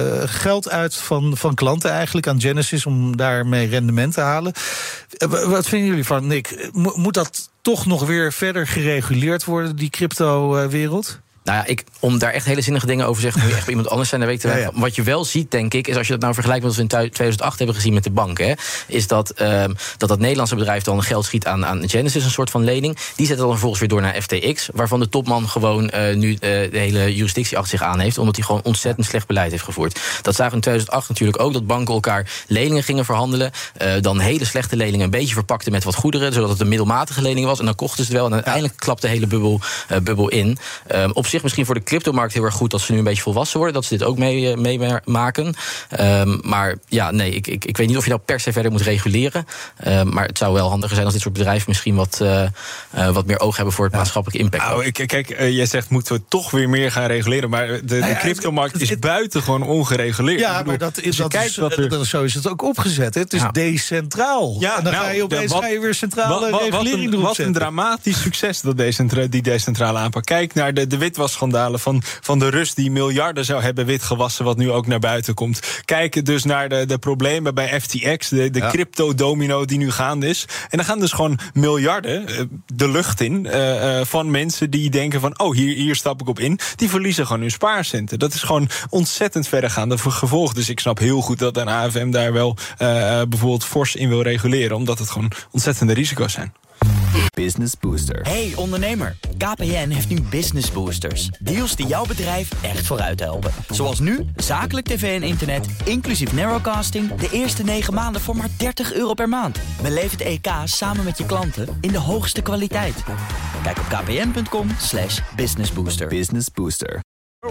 geld uit van, van klanten eigenlijk aan Genesis om daarmee rendement te halen. Uh, wat vinden jullie van, Nick? Mo- moet dat toch nog weer verder gereguleerd worden, die crypto-wereld? Nou ja, ik, om daar echt hele zinnige dingen over te zeggen, moet je echt bij iemand anders zijn. Dan weet je, ja, ja. Wat je wel ziet, denk ik, is als je dat nou vergelijkt met wat we in tweeduizend acht hebben gezien met de banken, hè, is dat, um, dat dat Nederlandse bedrijf dan geld schiet aan, aan Genesis, een soort van lening. Die zetten dan vervolgens weer door naar F T X, waarvan de topman gewoon uh, nu uh, de hele jurisdictie achter zich aan heeft, omdat hij gewoon ontzettend slecht beleid heeft gevoerd. Dat zagen we in tweeduizend acht natuurlijk ook, dat banken elkaar leningen gingen verhandelen, uh, dan hele slechte leningen een beetje verpakten met wat goederen, zodat het een middelmatige lening was, en dan kochten ze het wel, en uiteindelijk klapte de hele bubbel, uh, bubbel in. Um, op zich misschien voor de cryptomarkt heel erg goed dat ze nu een beetje volwassen worden, dat ze dit ook mee, mee maken. Um, maar ja, nee, ik, ik, ik weet niet of je nou per se verder moet reguleren. Um, maar het zou wel handiger zijn als dit soort bedrijven misschien wat, uh, uh, wat meer oog hebben voor het ja. maatschappelijke impact. Nou, ik, kijk, uh, jij zegt moeten we toch weer meer gaan reguleren, maar de, de nou ja, cryptomarkt het, het, is buitengewoon ongereguleerd. Ja, maar dat is, dat is, er... dat, zo is het ook opgezet. Hè? Het is ja. decentraal. Ja, en dan nou, ga je opeens wat, ga je weer centrale wat, regulering wat een, erop Wat een dramatisch succes dat decentra, die decentrale aanpak. Kijk naar de, de witwasschandalen van, van de Rus die miljarden zou hebben witgewassen, wat nu ook naar buiten komt. Kijk dus naar de, de problemen bij F T X, de, de ja. crypto-domino die nu gaande is. En dan gaan dus gewoon miljarden uh, de lucht in uh, uh, van mensen die denken van, oh, hier, hier stap ik op in. Die verliezen gewoon hun spaarcenten. Dat is gewoon ontzettend verregaande gevolg. Dus ik snap heel goed dat een A F M daar wel uh, bijvoorbeeld fors in wil reguleren, omdat het gewoon ontzettende risico's zijn. Business Booster. Hey ondernemer, K P N heeft nu Business Boosters. Deals die jouw bedrijf echt vooruit helpen. Zoals nu, zakelijk tv en internet, inclusief narrowcasting, de eerste negen maanden voor maar dertig euro per maand. Beleef het E K samen met je klanten in de hoogste kwaliteit. Kijk op kpn.com slash businessbooster. Business Booster.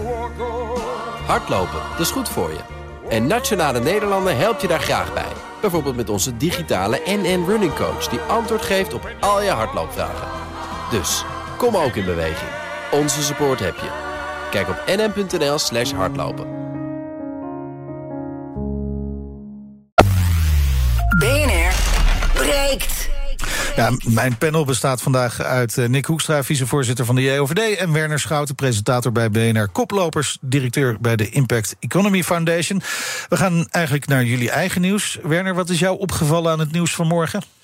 Hardlopen, dat is goed voor je. En Nationale Nederlanden helpt je daar graag bij. Bijvoorbeeld met onze digitale N N Running Coach, die antwoord geeft op al je hardloopvragen. Dus, kom ook in beweging. Onze support heb je. Kijk op nn.nl slash hardlopen. B N R breekt. Ja, mijn panel bestaat vandaag uit uh, Nick Hoekstra, vicevoorzitter van de J O V D... en Werner Schouten, presentator bij B N R Koplopers, directeur bij de Impact Economy Foundation. We gaan eigenlijk naar jullie eigen nieuws. Werner, wat is jou opgevallen aan het nieuws van morgen?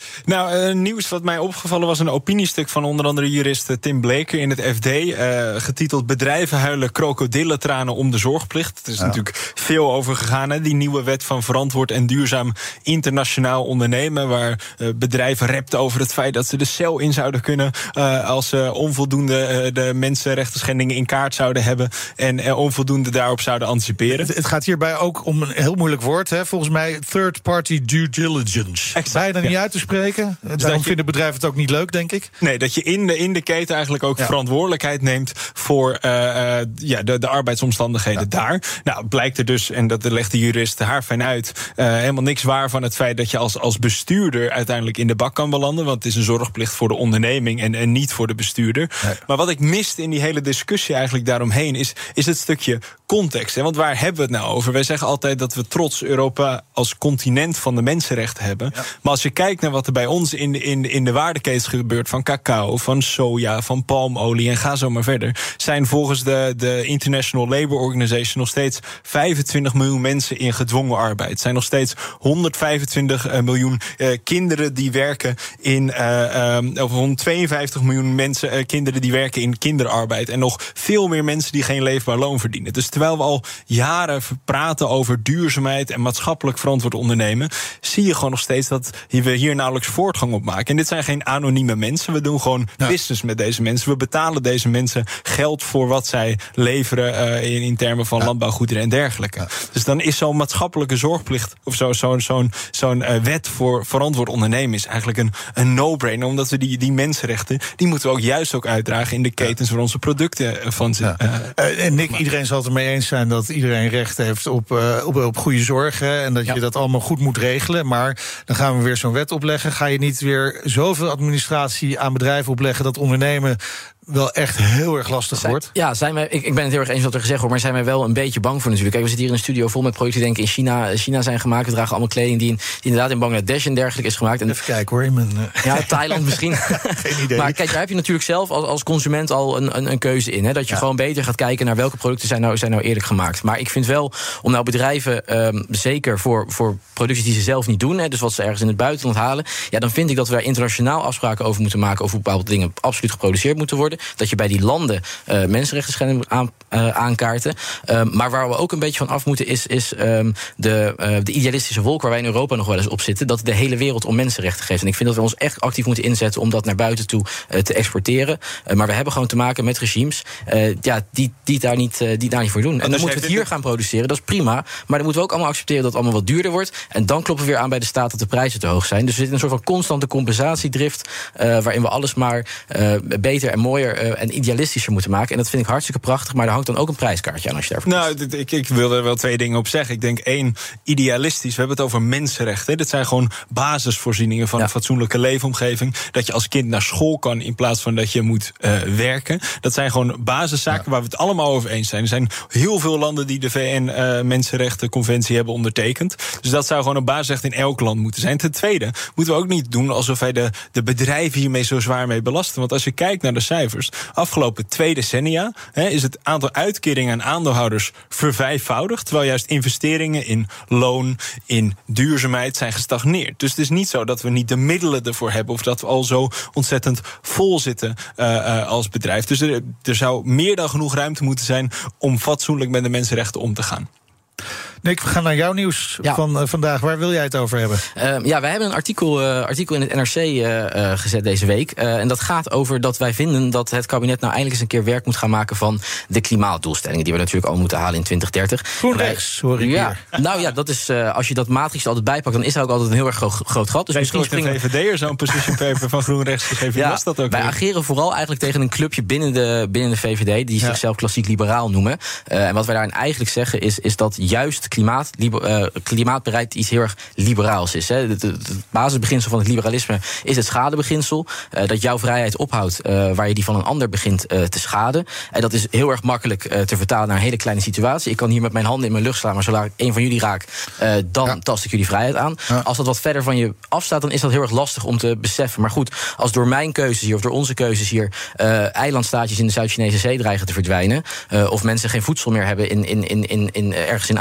Nou, uh, nieuws wat mij opgevallen was een opiniestuk van onder andere jurist Tim Bleker in het F D. Uh, getiteld Bedrijven huilen krokodillentranen om de zorgplicht. Er is ja. natuurlijk veel over gegaan. Hè? Die nieuwe wet van verantwoord en duurzaam internationaal ondernemen. Waar uh, bedrijven repten over het feit dat ze de cel in zouden kunnen. Uh, als ze uh, onvoldoende uh, de mensenrechtenschendingen in kaart zouden hebben. En uh, onvoldoende daarop zouden anticiperen. Het, het gaat hierbij ook om een heel moeilijk woord. Hè? Volgens mij third party due diligence. Exact, bijna niet ja. uit te spreken. Dus daarom je, vinden bedrijven het ook niet leuk, denk ik. Nee, dat je in de, in de keten eigenlijk ook ja. verantwoordelijkheid neemt voor uh, uh, ja, de, de arbeidsomstandigheden ja. daar. Nou, blijkt er dus, en dat legt de jurist haarfijn uit, uh, helemaal niks waar van het feit dat je als, als bestuurder uiteindelijk in de bak kan belanden. Want het is een zorgplicht voor de onderneming en, en niet voor de bestuurder. Nee. Maar wat ik miste in die hele discussie eigenlijk daaromheen is, is het stukje context. Hè? Want waar hebben we het nou over? Wij zeggen altijd dat we trots Europa als continent van de mensenrechten hebben. Ja. Maar als je kijkt naar wat er bij ons in de, in de, in de waardeketen gebeurt, van cacao, van soja, van palmolie en ga zo maar verder, zijn volgens de, de International Labour Organization nog steeds vijfentwintig miljoen mensen in gedwongen arbeid. Het zijn nog steeds honderdvijfentwintig miljoen uh, kinderen die werken in, uh, um, of honderdtweeënvijftig miljoen mensen, uh, kinderen die werken in kinderarbeid. En nog veel meer mensen die geen leefbaar loon verdienen. Dus terwijl we al jaren praten over duurzaamheid en maatschappelijk verantwoord ondernemen, zie je gewoon nog steeds dat we hier nauwelijks voortgang op maken. En dit zijn geen anonieme mensen. We doen gewoon ja. business met deze mensen. We betalen deze mensen geld voor wat zij leveren uh, in, in termen van ja. landbouwgoederen en dergelijke. Ja. Dus dan is zo'n maatschappelijke zorgplicht of zo, zo'n zo'n, zo'n uh, wet voor verantwoord ondernemen is eigenlijk een, een no-brainer. Omdat we die, die mensenrechten, die moeten we ook juist ook uitdragen in de ketens waar onze producten van zitten. Ja. Uh, en Nick, iedereen zal het ermee eens zijn dat iedereen recht heeft op, uh, op, op goede zorg. Hè, en dat ja. je dat allemaal goed moet regelen. Maar dan gaan we weer zo'n wet opleggen. Ga je niet weer zoveel administratie aan bedrijven opleggen dat ondernemen wel echt heel erg lastig zijn, wordt? Ja, zijn wij, ik, ik ben het heel erg eens wat er gezegd wordt, maar zijn wij wel een beetje bang voor natuurlijk. Kijk, we zitten hier in een studio vol met producten die denk ik in China, China zijn gemaakt. We dragen allemaal kleding die, in, die inderdaad in Bangladesh en dergelijke is gemaakt. En even kijken hoor. In mijn, uh... Ja, Thailand misschien. Geen idee. Maar kijk, daar heb je natuurlijk zelf als, als consument al een, een, een keuze in. Hè, dat je ja. gewoon beter gaat kijken naar welke producten zijn nou, zijn nou eerlijk gemaakt. Maar ik vind wel, om nou bedrijven, um, zeker voor, voor producties die ze zelf niet doen, hè, dus wat ze ergens in het buitenland halen, ja, dan vind ik dat we daar internationaal afspraken over moeten maken, over bepaalde dingen absoluut geproduceerd moeten worden. Dat je bij die landen Uh, mensenrechtenschendingen aan, uh, aankaarten. Uh, maar waar we ook een beetje van af moeten is, is um, de, uh, de idealistische wolk waar wij in Europa nog wel eens op zitten, dat de hele wereld om mensenrechten geeft. En ik vind dat we ons echt actief moeten inzetten om dat naar buiten toe uh, te exporteren. Uh, maar we hebben gewoon te maken met regimes uh, ja, die, die, daar niet, uh, die daar niet voor doen. En dan moeten we het hier gaan produceren, dat is prima. Maar dan moeten we ook allemaal accepteren dat het allemaal wat duurder wordt. En dan kloppen we weer aan bij de staat dat de prijzen te hoog zijn. Dus we zitten in een soort van constante compensatiedrift, uh, waarin we alles maar uh, beter en mooier uh, en idealistischer moeten maken. En dat vind ik hartstikke prachtig, maar er hangt dan ook een prijskaartje aan als je daarvoor Nou, dit, ik, ik wil er wel twee dingen op zeggen. Ik denk één, idealistisch. We hebben het over mensenrechten. Dit zijn gewoon basisvoorzieningen van ja. een fatsoenlijke leefomgeving. Dat je als kind naar school kan in plaats van dat je moet uh, werken. Dat zijn gewoon basiszaken ja. waar we het allemaal over eens zijn. Er zijn heel veel landen die de V N-mensenrechtenconventie uh, hebben ondertekend. Dus dat zou gewoon een basisrecht in elk land moeten zijn. Ten tweede moeten we ook niet doen alsof wij de, de bedrijven hiermee zo zwaar mee belasten. Want als je kijkt naar de cijfers, afgelopen twee decennia he, is het aantal uitkeringen aan aandeelhouders vervijfvoudigd, terwijl juist investeringen in loon, in duurzaamheid zijn gestagneerd. Dus het is niet zo dat we niet de middelen ervoor hebben of dat we al zo ontzettend vol zitten uh, uh, als bedrijf. Dus er, er zou meer dan genoeg ruimte moeten zijn om fatsoenlijk met de mensenrechten om te gaan. Nick, we gaan naar jouw nieuws ja. van uh, vandaag. Waar wil jij het over hebben? Uh, ja, wij hebben een artikel, uh, artikel in het N R C uh, uh, gezet deze week. Uh, en dat gaat over dat wij vinden dat het kabinet nou eindelijk eens een keer werk moet gaan maken van de klimaatdoelstellingen die we natuurlijk al moeten halen in twintig dertig. GroenRechts, hoor ik ja, hier. Nou ja, dat is, uh, als je dat matrix er altijd bijpakt, dan is er ook altijd een heel erg gro- groot gat. Dus misschien springen de V V D'er zo'n position paper van GroenRechts gegeven. Ja, was dat ook wij weer? ageren vooral eigenlijk tegen een clubje binnen de, binnen de V V D die ja. zichzelf klassiek liberaal noemen. Uh, en wat wij daarin eigenlijk zeggen is, is dat juist klimaat, liber, uh, klimaatbeleid iets heel erg liberaals is. Hè. Het, het, het basisbeginsel van het liberalisme is het schadebeginsel. Uh, dat jouw vrijheid ophoudt uh, waar je die van een ander begint uh, te schaden. En dat is heel erg makkelijk uh, te vertalen naar een hele kleine situatie. Ik kan hier met mijn handen in mijn lucht slaan, maar zodra ik een van jullie raak, uh, dan ja. tast ik jullie vrijheid aan. Ja. Als dat wat verder van je afstaat, dan is dat heel erg lastig om te beseffen. Maar goed, als door mijn keuzes hier of door onze keuzes hier uh, eilandstaatjes in de Zuid-Chinese Zee dreigen te verdwijnen, uh, of mensen geen voedsel meer hebben in, in, in, in, in ergens in Afrika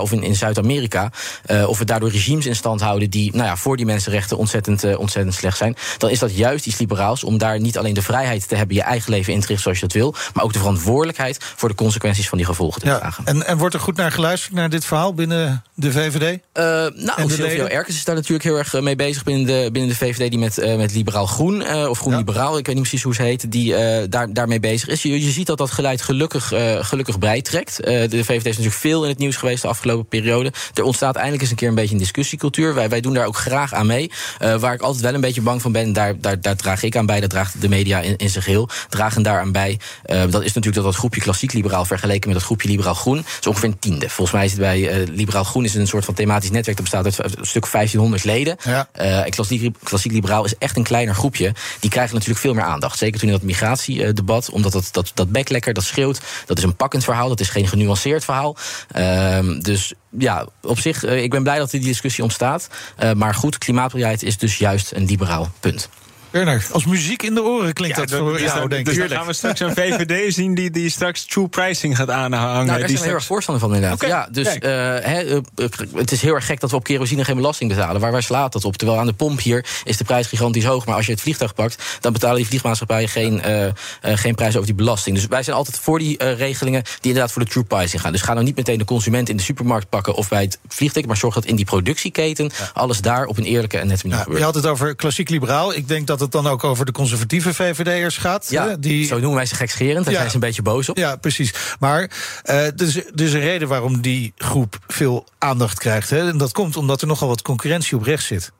of in, in Zuid-Amerika, uh, of we daardoor regimes in stand houden die nou ja, voor die mensenrechten ontzettend, uh, ontzettend slecht zijn, dan is dat juist iets liberaals om daar niet alleen de vrijheid te hebben je eigen leven in te richten zoals je dat wil, maar ook de verantwoordelijkheid voor de consequenties van die gevolgen te dragen. Ja, en, en wordt er goed naar geluisterd naar dit verhaal binnen de V V D? Uh, nou, Silvio Erkens is daar natuurlijk heel erg mee bezig binnen de, binnen de V V D, die met, uh, met Liberaal Groen, uh, of Groen Liberaal, ja. ik weet niet precies hoe ze heet, die uh, daar, daarmee bezig is. Je, je ziet dat dat geleid gelukkig, uh, gelukkig breid trekt. Uh, de V V D is natuurlijk veel in het nieuws geweest de afgelopen periode. Er ontstaat eindelijk eens een keer een beetje een discussiecultuur. Wij, wij doen daar ook graag aan mee. Uh, waar ik altijd wel een beetje bang van ben, daar, daar, daar draag ik aan bij, dat draagt de media in, in zijn geheel, dragen daaraan bij. Uh, dat is natuurlijk dat dat groepje klassiek liberaal vergeleken met dat groepje Liberaal Groen is ongeveer een tiende. Volgens mij is het bij uh, Liberaal Groen is het een soort van thematisch netwerk dat bestaat uit een stuk vijftienhonderd leden. Ja. Uh, en klassiek, klassiek liberaal is echt een kleiner groepje. Die krijgen natuurlijk veel meer aandacht. Zeker toen in dat migratiedebat, omdat dat, dat, dat beklekker, dat schreeuwt. Dat is een pakkend verhaal, dat is geen genuanceerd verhaal. Uh, dus ja, op zich, uh, ik ben blij dat die discussie ontstaat. Uh, maar goed, klimaatbeleid is dus juist een liberaal punt. Werner, als muziek in de oren klinkt ja, dat voor jou, dan, denk ik. Dus dan gaan we straks een V V D zien die, die straks true pricing gaat aanhangen. Nou, daar die zijn we heel erg voorstander van inderdaad. Okay, ja, dus uh, he, uh, het is heel erg gek dat we op kerosine geen belasting betalen. Waar, waar slaat dat op? Terwijl aan de pomp hier is de prijs gigantisch hoog. Maar als je het vliegtuig pakt, dan betalen die vliegmaatschappijen geen, uh, uh, geen prijs over die belasting. Dus wij zijn altijd voor die uh, regelingen die inderdaad voor de true pricing gaan. Dus ga nou niet meteen de consument in de supermarkt pakken of bij het vliegticket, maar zorg dat in die productieketen ja. alles daar op een eerlijke en nette manier ja, gebeurt. Je had het over klassiek liberaal. Ik denk dat het dan ook over de conservatieve V V D'ers gaat. Ja, die... zo noemen wij ze gekscherend. Daar ja, zijn ze een beetje boos op. Ja, precies. Maar uh, er is dus een reden waarom die groep veel aandacht krijgt. Hè? En dat komt omdat er nogal wat concurrentie op rechts zit.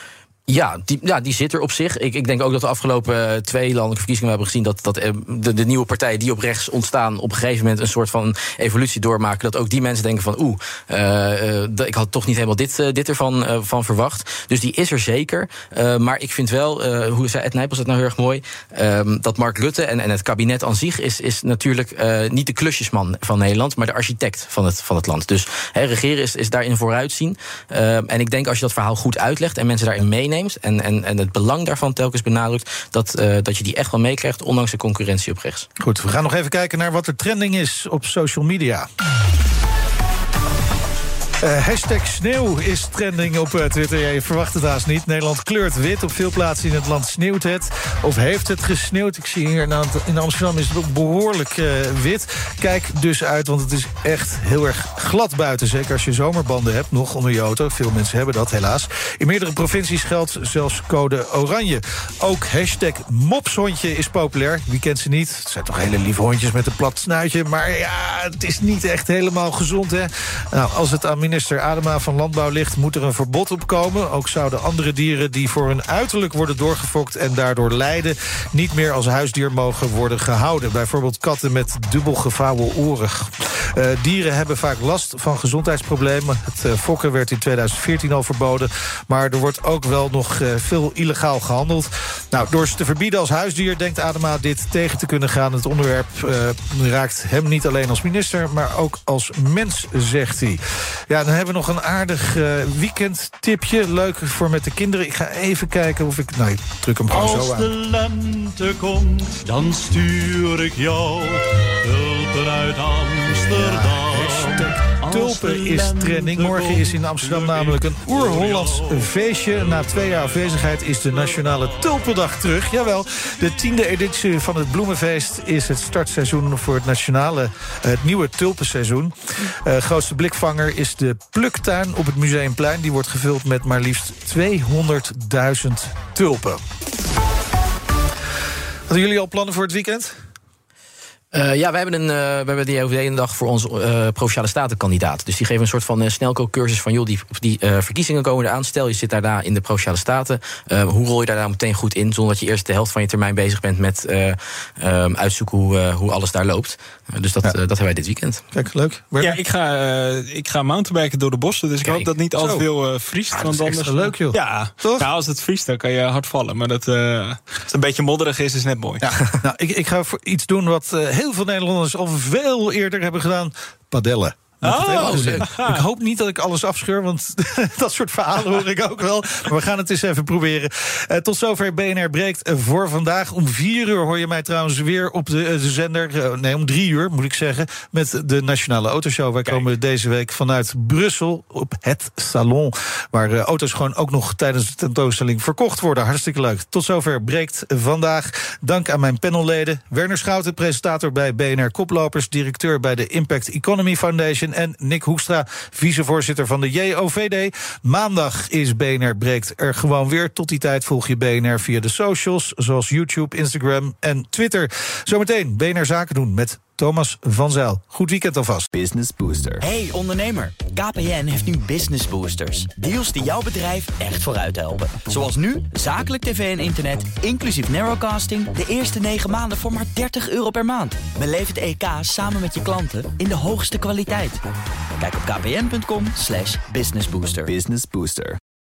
Ja die, ja, die zit er op zich. Ik, ik denk ook dat de afgelopen uh, twee landelijke verkiezingen hebben gezien dat, dat uh, de, de nieuwe partijen die op rechts ontstaan op een gegeven moment een soort van evolutie doormaken. Dat ook die mensen denken van oeh, uh, uh, ik had toch niet helemaal dit, uh, dit ervan uh, van verwacht. Dus die is er zeker. Uh, maar ik vind wel, uh, hoe zei Ed Nijpels het nou heel erg mooi, uh, dat Mark Rutte en, en het kabinet aan zich is, is natuurlijk uh, niet de klusjesman van Nederland, maar de architect van het, van het land. Dus he, regeren is, is daarin vooruitzien. Uh, en ik denk als je dat verhaal goed uitlegt en mensen daarin meeneemt, En, en, en het belang daarvan telkens benadrukt, dat, uh, dat je die echt wel meekrijgt, ondanks de concurrentie op rechts. Goed, we gaan nog even kijken naar wat er trending is op social media. Uh, hashtag sneeuw is trending op uh, Twitter. Ja, je verwacht het haast niet. Nederland kleurt wit. Op veel plaatsen in het land sneeuwt het. Of heeft het gesneeuwd. Ik zie hier in Amsterdam is het ook behoorlijk uh, wit. Kijk dus uit, want het is echt heel erg glad buiten. Zeker als je zomerbanden hebt, nog onder je auto. Veel mensen hebben dat, helaas. In meerdere provincies geldt zelfs code oranje. Ook hashtag mopshondje is populair. Wie kent ze niet? Het zijn toch hele lieve hondjes met een plat snuitje. Maar ja, het is niet echt helemaal gezond, hè? Nou, als het aan minister Adema van Landbouw ligt, moet er een verbod op komen. Ook zouden andere dieren die voor hun uiterlijk worden doorgefokt en daardoor lijden, niet meer als huisdier mogen worden gehouden. Bijvoorbeeld katten met dubbel gevouwen oren. Uh, dieren hebben vaak last van gezondheidsproblemen. Het uh, fokken werd in tweeduizend veertien al verboden. Maar er wordt ook wel nog uh, veel illegaal gehandeld. Nou, door ze te verbieden als huisdier denkt Adema dit tegen te kunnen gaan. Het onderwerp uh, raakt hem niet alleen als minister, maar ook als mens, zegt hij. Ja, dan hebben we nog een aardig uh, weekendtipje. Leuk voor met de kinderen. Ik ga even kijken of ik... Nou, ik druk hem gewoon als zo aan. Als de lente komt, dan stuur ik jou tulpen uit Amsterdam. Ja, tulpen is trending. Morgen is in Amsterdam namelijk een oer-Hollands feestje. Na twee jaar afwezigheid is de Nationale Tulpendag terug. Jawel, de tiende editie van het Bloemenfeest is het startseizoen voor het nationale, het nieuwe tulpenseizoen. Uh, grootste blikvanger is de pluktuin op het Museumplein. Die wordt gevuld met maar liefst tweehonderdduizend tulpen. Hadden jullie al plannen voor het weekend? Uh, ja, we hebben, een, uh, we hebben die over de ene dag voor onze uh, Provinciale Statenkandidaat. Dus die geven een soort van uh, snelkookcursus van joh, die, die uh, verkiezingen komen eraan. Stel, je zit daarna in de Provinciale Staten. Uh, hoe rol je daar nou meteen goed in, zonder dat je eerst de helft van je termijn bezig bent met uh, um, uitzoeken hoe, uh, hoe alles daar loopt. Uh, dus dat, ja. uh, dat hebben wij dit weekend. Kijk, leuk. Werk. Ja, ik ga, uh, ik ga mountainbiken door de bossen, dus Kijk. ik hoop dat niet al te veel uh, vriest. Ja, dat is echt leuk, joh. Ja, toch? Nou, als het vriest, dan kan je hard vallen. Maar dat uh, als het een beetje modderig is, is net mooi. Ja. nou, ik, ik ga voor iets doen wat uh, heel veel Nederlanders al veel eerder hebben gedaan. Padellen. Met het Oh, hele gezin. leuk. Ik hoop niet dat ik alles afscheur, want dat soort verhalen hoor ik ook wel. Maar we gaan het eens even proberen. Uh, tot zover B N R Breekt uh, voor vandaag. Om vier uur hoor je mij trouwens weer op de, uh, de zender. Uh, nee, om drie uur moet ik zeggen. Met de Nationale Autoshow. Wij Kijk. komen deze week vanuit Brussel op het salon. Waar uh, auto's gewoon ook nog tijdens de tentoonstelling verkocht worden. Hartstikke leuk. Tot zover Breekt vandaag. Dank aan mijn panelleden. Werner Schouten, presentator bij B N R Koplopers. Directeur bij de Impact Economy Foundation. En Nick Hoekstra, vicevoorzitter van de J O V D. Maandag is B N R Breekt er gewoon weer. Tot die tijd volg je B N R via de socials. Zoals YouTube, Instagram en Twitter. Zometeen B N R Zaken doen met Thomas van Zijl. Goed weekend alvast. Business Booster. Hey ondernemer, K P N heeft nu Business Boosters. Deals die jouw bedrijf echt vooruit helpen. Zoals nu, zakelijk tv en internet, inclusief narrowcasting... de eerste negen maanden voor maar dertig euro per maand. Beleef het E K samen met je klanten in de hoogste kwaliteit. Kijk op kpn punt com slash businessbooster. Business Booster.